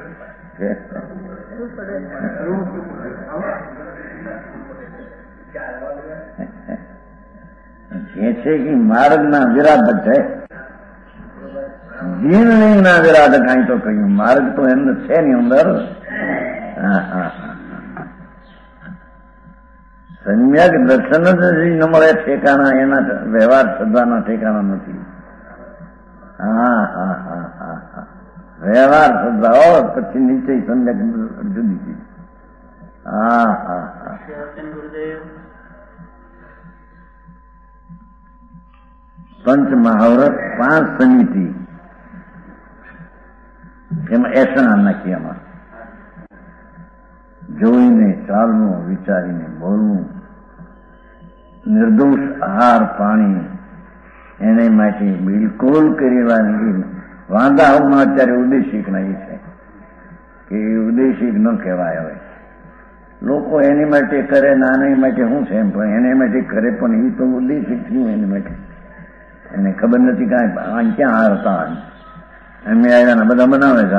કે છે કે માર્ગના વિરાધક છે જીનલિંગના વિરાધક. અહીં તો કહ્યું માર્ગ તો એમને છે ની અંદર. હા હા સમ્યક દર્શન જ ન મળે ઠેકાણા એના વ્યવહાર શ્રદ્ધાના ઠેકાણા નથી. હા હા હા હા હા વ્યવહાર શ્રદ્ધા પછી નીચે સમ્યક જુદી છે. હા હા હા પંચ મહાવ્રત પાંચ સમિતિ એમાં એસણા નાખી. એમાં જોઈને ચાલવું વિચારીને બોલવું નિર્દોષ આહાર પાણી એને માટે બિલકુલ કરેવાની વાંધાઓમાં અત્યારે ઉદ્દેશિક નહીં છે કે ઉદ્દેશિક ન કહેવાય. હવે લોકો એની માટે કરે નાની માટે શું છે એમ પણ એને માટે કરે પણ એ તો ઉદ્દેશિક થયું એની માટે એને ખબર નથી કાંઈ ક્યાં હાર હતા એમ આવ્યા બધા બનાવે છે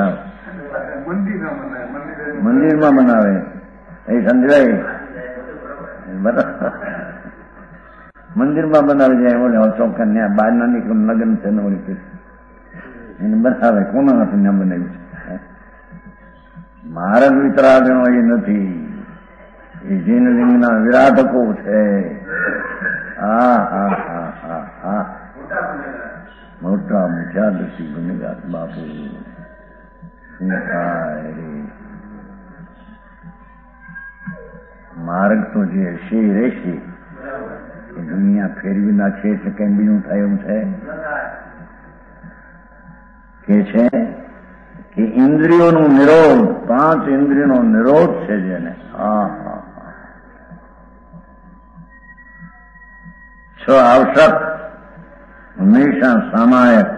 મંદિરમાં બનાવે એ સમજાય બરાબર મંદિરમાં બનાવે જાય બોલે ચોખ્ખા ત્યાં બહાર ના નીકળ લગ્ન છે ને ઓલી એને બનાવે કોના નથી ત્યાં બનાવ્યું છે. મારા વિતરાગણો એ નથી એ જીનલિંગના વિરાધકો છે. હા હા હા હા હા મોટા મોટા દસી ગુનેગાર બાપુ શું થાય રે. માર્ગ તો જે હશે એ રહેશે. એ દુનિયા ફેરવી નાખે એટલે કઈ બીજું થાય એવું છે કે છે કે ઇન્દ્રિયોનો નિરોધ પાંચ ઇન્દ્રિયોનો નિરોધ છે જેને. હા હા હા છ આવશ્યક હંમેશા સામાયક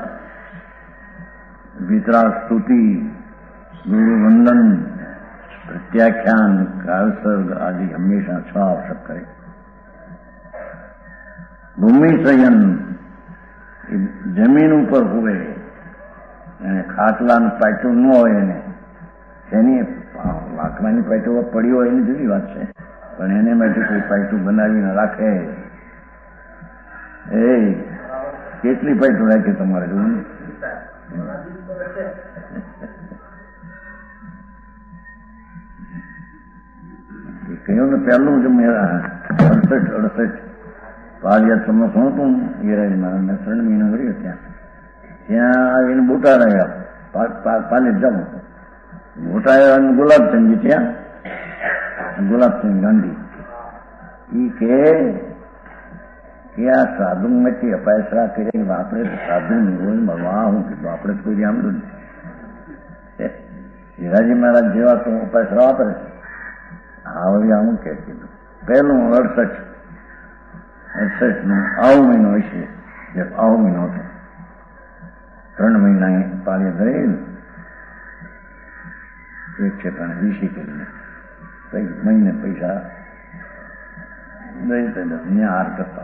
વિતરાગ સ્તુતિ ગુરુ વંદન પ્રત્યાખ્યાન કાલસર્ગ આદિ હંમેશા છ આવશ્યક કરે. ભૂમિ સંયન જમીન ઉપર હોય અને ખાટલાનું પાટું ન હોય એને એની લાકડાની પાટું પડી હોય એની જુદી વાત છે પણ એને માટે કોઈ પાટું બનાવીને રાખે એ કેટલી પાટું રાખે તમારે જોવું કહ્યું ને પહેલું જ મેરા અડસઠ અડસઠ પાલિયા સમય શું હતું હિરાજ મહારાજને ત્રણ મહિના કર્યો ત્યાં ત્યાં આવીને બુટા રહ્યા પાલી જાઉં બુટા આવ્યા ગુલાબચંદજી ત્યાં ગુલાબચંદ ગાંધી ઈ કે આ સાધુ માંથી અપાયસરા કરી આપણે સાધુ નહીં હોય મળવા હું કીધું આપણે કોઈ આમલું નથી હિરાજી મહારાજ જેવા તો અપાયસરા વાપરે હા હવે આવું કે કીધું પહેલું અડસઠ અડસઠ નું આવો મહિનો હશે જે આવો મહિનો હતો ત્રણ મહિના પાલી ધરેલ એક છે પણ વીસી કરીને મહિને પૈસા દઈ ત્યાં હાર કરતા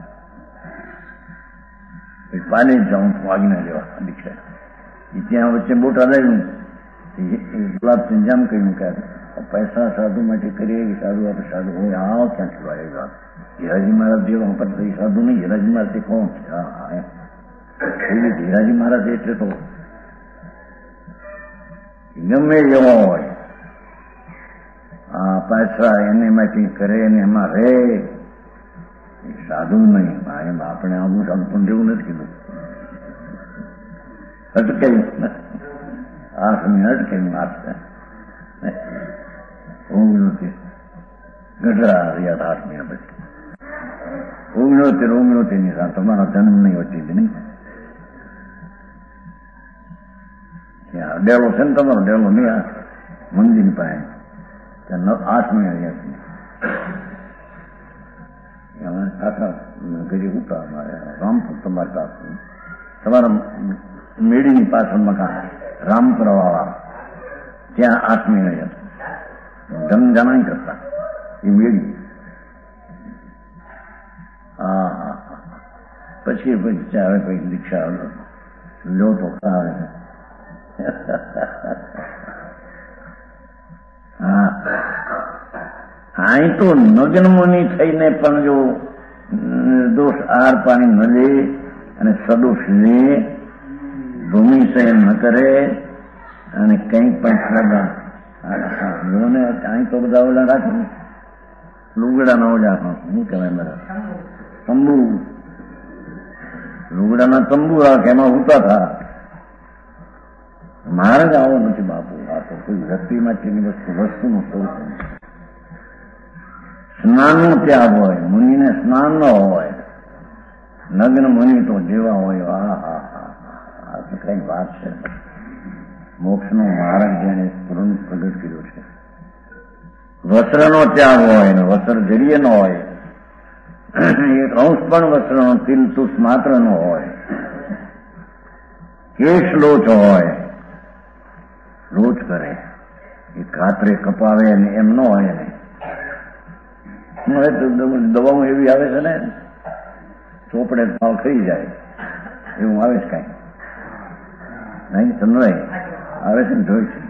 પાલી જાઉં છું આજ્ઞા લેવા દીક્ષા એ ત્યાં વચ્ચે બોટા લઈ ગુલાબચંદ જામ કહ્યું કે પૈસા સાધુ માટે કરીએ સાધુ આપણે સાધુ હોય હા ક્યાંથી વાય વાત હિરાજી મહારાજ જેવા પર સાધુ નહીં હિરાજી મહારાજ કોણ છે હા હા એવી હિરાજી મહારાજ એટલે તો ગમે એવો હોય આ પૈસા એને માંથી કરે ને એમાં રહે સાધુ નહીં એમ આપણે આવું સાધુ પણ જેવું નથી કીધું અટકાયું આ સમય અટકાયું આપશે ઓગણોતેર ગઢડા રહ્યા આઠ મહિના પછી ઓગણોતેર ઓગણોતેર ની સાથે તમારા જન્મ નહીં હોતી નહીં ડેલો છે ને તમારો ડેલો નહીં આ મંદિર પાસે ત્યાં આઠ મહિના રહ્યા આખા ગરીબ ઉતા રામપુર તમારે પાસે તમારા મેળીની પાછળ મકાન રામપુરા વાળા ત્યાં આઠ મહિના હતા ધન જાણ કરતા એ મેળી હા હા પછી પછી આવે પછી દીક્ષા લો તો આવે હા અહીં તો નગ્નમુનિ થઈને પણ જો નિર્દોષ આહાર પાણી ન લે અને સદોષ લે ભૂમિ શયન ન કરે અને કંઈ પણ શ્રદ્ધા લોને અહીં તો બધા ઓલા રાખે લુગડાના ઓલા શું કહેવાય બધા તંબુ લુગડાના તંબુ રાખે એમાં ઉતા થા મહારાજ આવો નથી બાપુ આ તો કોઈ વ્યક્તિ માટેની વસ્તુ વસ્તુનું સ્વરૂપ સ્નાનનો ત્યાગ હોય મુનિને સ્નાન ન હોય નગ્ન મુનિ તો જેવા હોય આ હા હા આ તો કઈ વાત છે મોક્ષનો માર્ગ જેને પૂર્ણ પ્રગટ કર્યો છે વસ્ત્રનો ત્યાગ હોય ને વસ્ત્ર જરીએ નો હોય એક અંશ પણ વસ્ત્રનો તિલ તુસ માત્ર નો હોય કેશ લોચ હોય લોચ કરે એ ખાતરે કપાવે ને એમ ન હોય ને દવાઓ એવી આવે છે ને ચોપડે ભાવ ખાઈ જાય એવું આવે છે કઈ નહીં સમજાય આવે છે ને જોઈ છે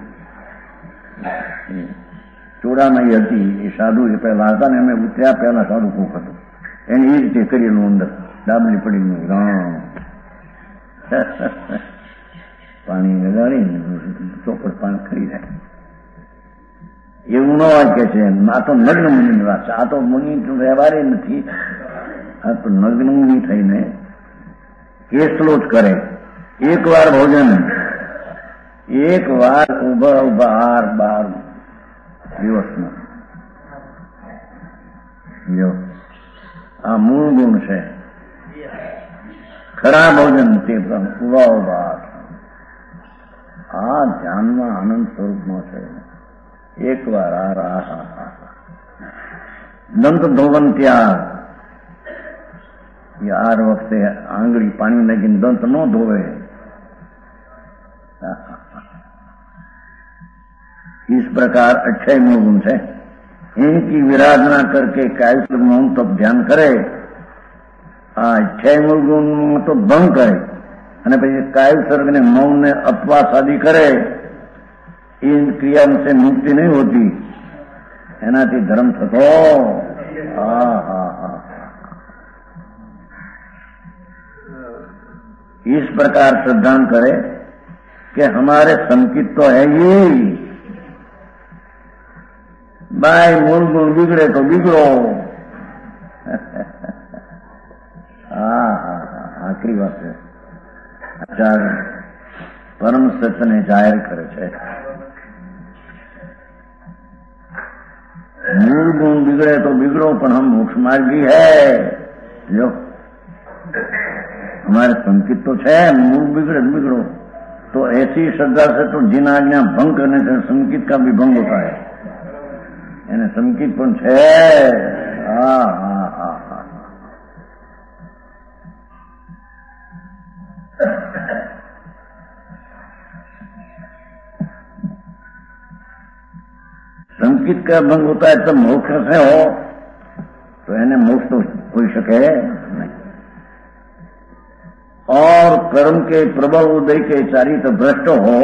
ચોડામાં એ હતી એ સાધુ એ પહેલા હતા ને એમને ત્યાં પહેલા સાધુ કોક હતું એને એ રીતે કરેલું અંદર ડાબલી પડી રામ પાણી લગાડી ચોપડ પાણી ખાઈ જાય એવું ન વાત કે છે આ તો નગ્ન મુનિની વાત છે આ તો મુનિ વ્યવહારે નથી આ તો નગ્ન મુનિ થઈને કેસલો જ કરે એક વાર ભોજન એક વાર ઉભા ઉભા હાર બાર દિવસમાં આ મૂળ ગુણ છે ખરા ભોજન તે ઉભા ઉભા આ ધ્યાનમાં આનંદ સ્વરૂપમાં છે એક વાર આ હા દંત ધોવન ત્યાં આર વખતે આંગળી પાણી નાખીને દંત ન ધોવે इस प्रकार अक्षय में गुण है इनकी विराधना करके कायस्व मौन तब ध्यान करे आ अक्षय मूल गुण तो भंग करे અને પછી કાય સર્ગ ને મૌન ને અપવાસ આદિ કરે એ ક્રિયા से मुक्ति नहीं होती એનાથી ધર્મ થતો હા હા હા इस प्रकार श्रद्धान करे कि हमारे संकित तो है ही भाई मूल गुण बिगड़े तो बिगड़ो। हाँ हाँ हाँ आखिरी बात है आचार्य परम सत्य ने जाहिर करे छे। मूल गुण बिगड़े तो बिगड़ो पण हम मोक्ष मार्गी है। जो हमारे संकित तो है मूल बिगड़े बिगड़ो तो ऐसी श्रद्धा से तो जिन आज्ञा भंग करने से संकित का भी भंग होता है। यानी संकित पण है। हाँ हाँ हाँ हाँ संकित का भंग होता है तो मोक्ष से हो तो यानी मोक्ष तो हो सके नहीं। और कर्म के प्रबल उदय के चारित्र भ्रष्ट हो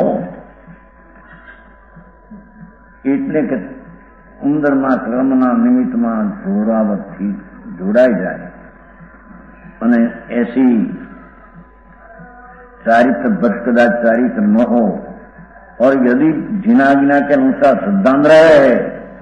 એટલે કે ઉંદરમાં કર્મના નિમિત્તમાં જોડાવટથી જોડાઈ જાય અને ऐसी चारित्र भ्रष्ट कदाच चारित्र न हो और यदि जिनाज्ञा के अनुसार सिद्धांत रहे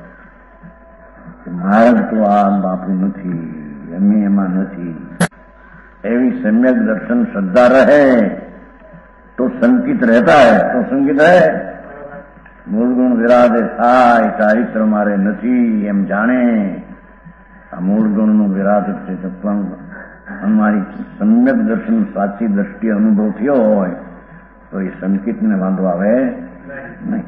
महाराज तो आ बापू નથી એમને એમાં નથી एवं सम्यक दर्शन श्रद्धा रहे तो संकित रहता है। तो संकित है मूल गुण विराधे થાય ચારિત્ર મારે નથી એમ જાણે આ મૂળ ગુણનું વિરાધ છે તો પણ અમારી सम्यक दर्शन સાચી દ્રષ્ટિ અનુભવ થયો હોય તો એ સંકિતને વાંધો આવે નહીં।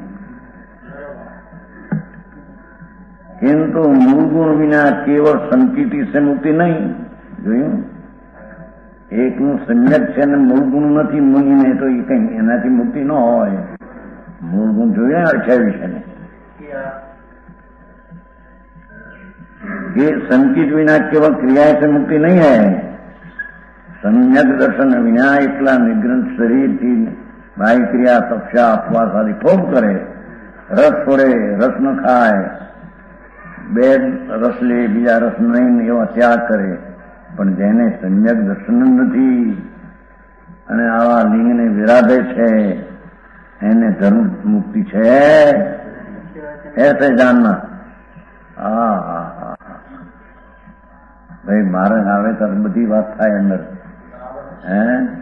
किंतु मूल गुण विना केवल संकित से मुक्ति नहीं। જોયું એકનું सम्यक છે ને મૂળ ગુણ નથી મુનિને તો એ કઈ એનાથી મુક્તિ ન હોય। मूल गुण જોઈએ અઠ્યાવીસ ને ये संकित विना केवल क्रिया से मुक्ति नहीं है। सम्यक दर्शन विना एकला निग्रंथ शरीर की बाह्य क्रिया तपस्या उपवास आदि खूब करे रस छोड़े रस न खाए બે રસ લે બીજા રસ નહીં એવા ત્યાગ કરે પણ જેને सम्यक દર્શન નથી અને આવા લિંગને વિરાધે છે એને ધર્મ મુક્તિ છે ऐसे जानना। હા હા હા ભાઈ મારે આવે તો બધી વાત થાય અંદર હે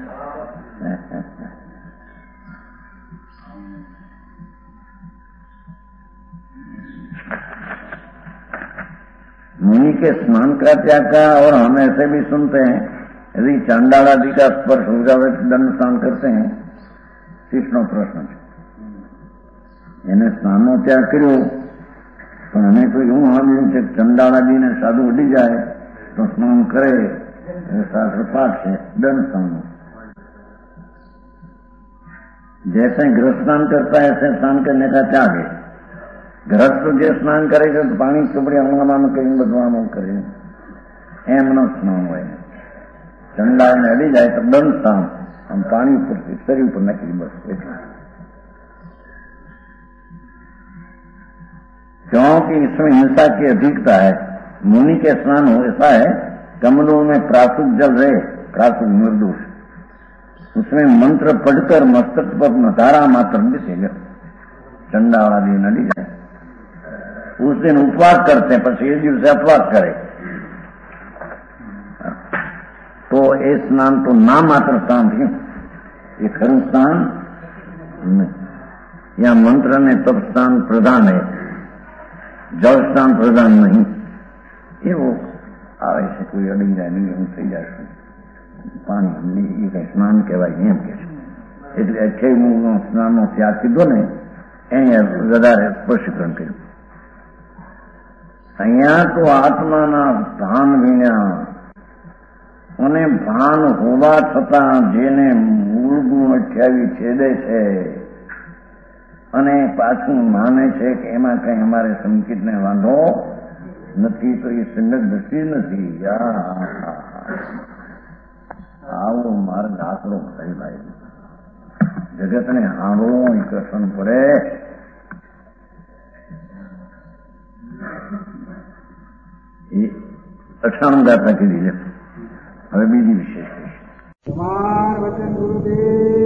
मुनि के स्नान का त्याग का और हम ऐसे भी सुनते हैं यदि चांडाल आदि का स्पर्श हो जाए तो दंड स्नान करते हैं। तीसरो प्रश्न એને સ્નાનનો ત્યાગ કર્યો પણ અમે તો એવું સાંભળ્યું છે કે ચંડાળ આદિને સાધુ ઉડી જાય તો સ્નાન કરે એ શાસ્ત્ર પાઠ છે દંડ સ્નાન। जैसे गृह स्नान करता है ऐसे स्नान करने का त्याग है। गृहस्थ જે સ્નાન કરે છે તો પાણી ચોપડી અંગણામાં કરીને બધું કરે એમનો સ્નાન હોય। ચંડાળને અડી જાય તો દંડ સ્નાન આમ પાણી ઉપરથી શરીર ઉપર નાખી બસ એટલું। क्योंकि इसमें हिंसा की अधिकता है। मुनि के स्नान हो ऐसा है कमलों में प्रासुक जल रहे प्रासुक निर्दोष उसमें मंत्र पढ़कर मस्तक पर नधारा मात्र दिखेगा चंडाल आदि नदी जाए उस दिन उपवास करते हैं पीछे एक दिवस उपवास करे तो ये स्नान तो नाम मात्र स्नान थी ये खरु स्नान या मंत्र ने तप स्नान प्रधान है जल स्नान प्रधान नहीं। ये वो आवे से कोई अड़ी जाए नहीं हम थी जाए पानी ये कहीं स्नान कहवाय एम के એટલે અઠ્યાવીમું સ્નાનનો ત્યાગ કીધો ને અહીંયા વધારે સ્પષ્ટીકરણ કર્યું। અહીંયા તો આત્માના ભાન વિના અને ભાન હોવા છતાં જેને મૂળ ગુણ અઠ્યાવી છેદે છે અને પાછું માને છે કે એમાં કઈ અમારે સંકિતને વાંધો નથી તો એ સંગત દ્રષ્ટિ નથી। આવો માર્ગ આકડો થઈ ભાઈ જગતને આંબળો કૃષ્ણ પડે। એ અઠાણું ગાથા કીધી છે। હવે બીજી વિશેષ વચન ગુરુદેવ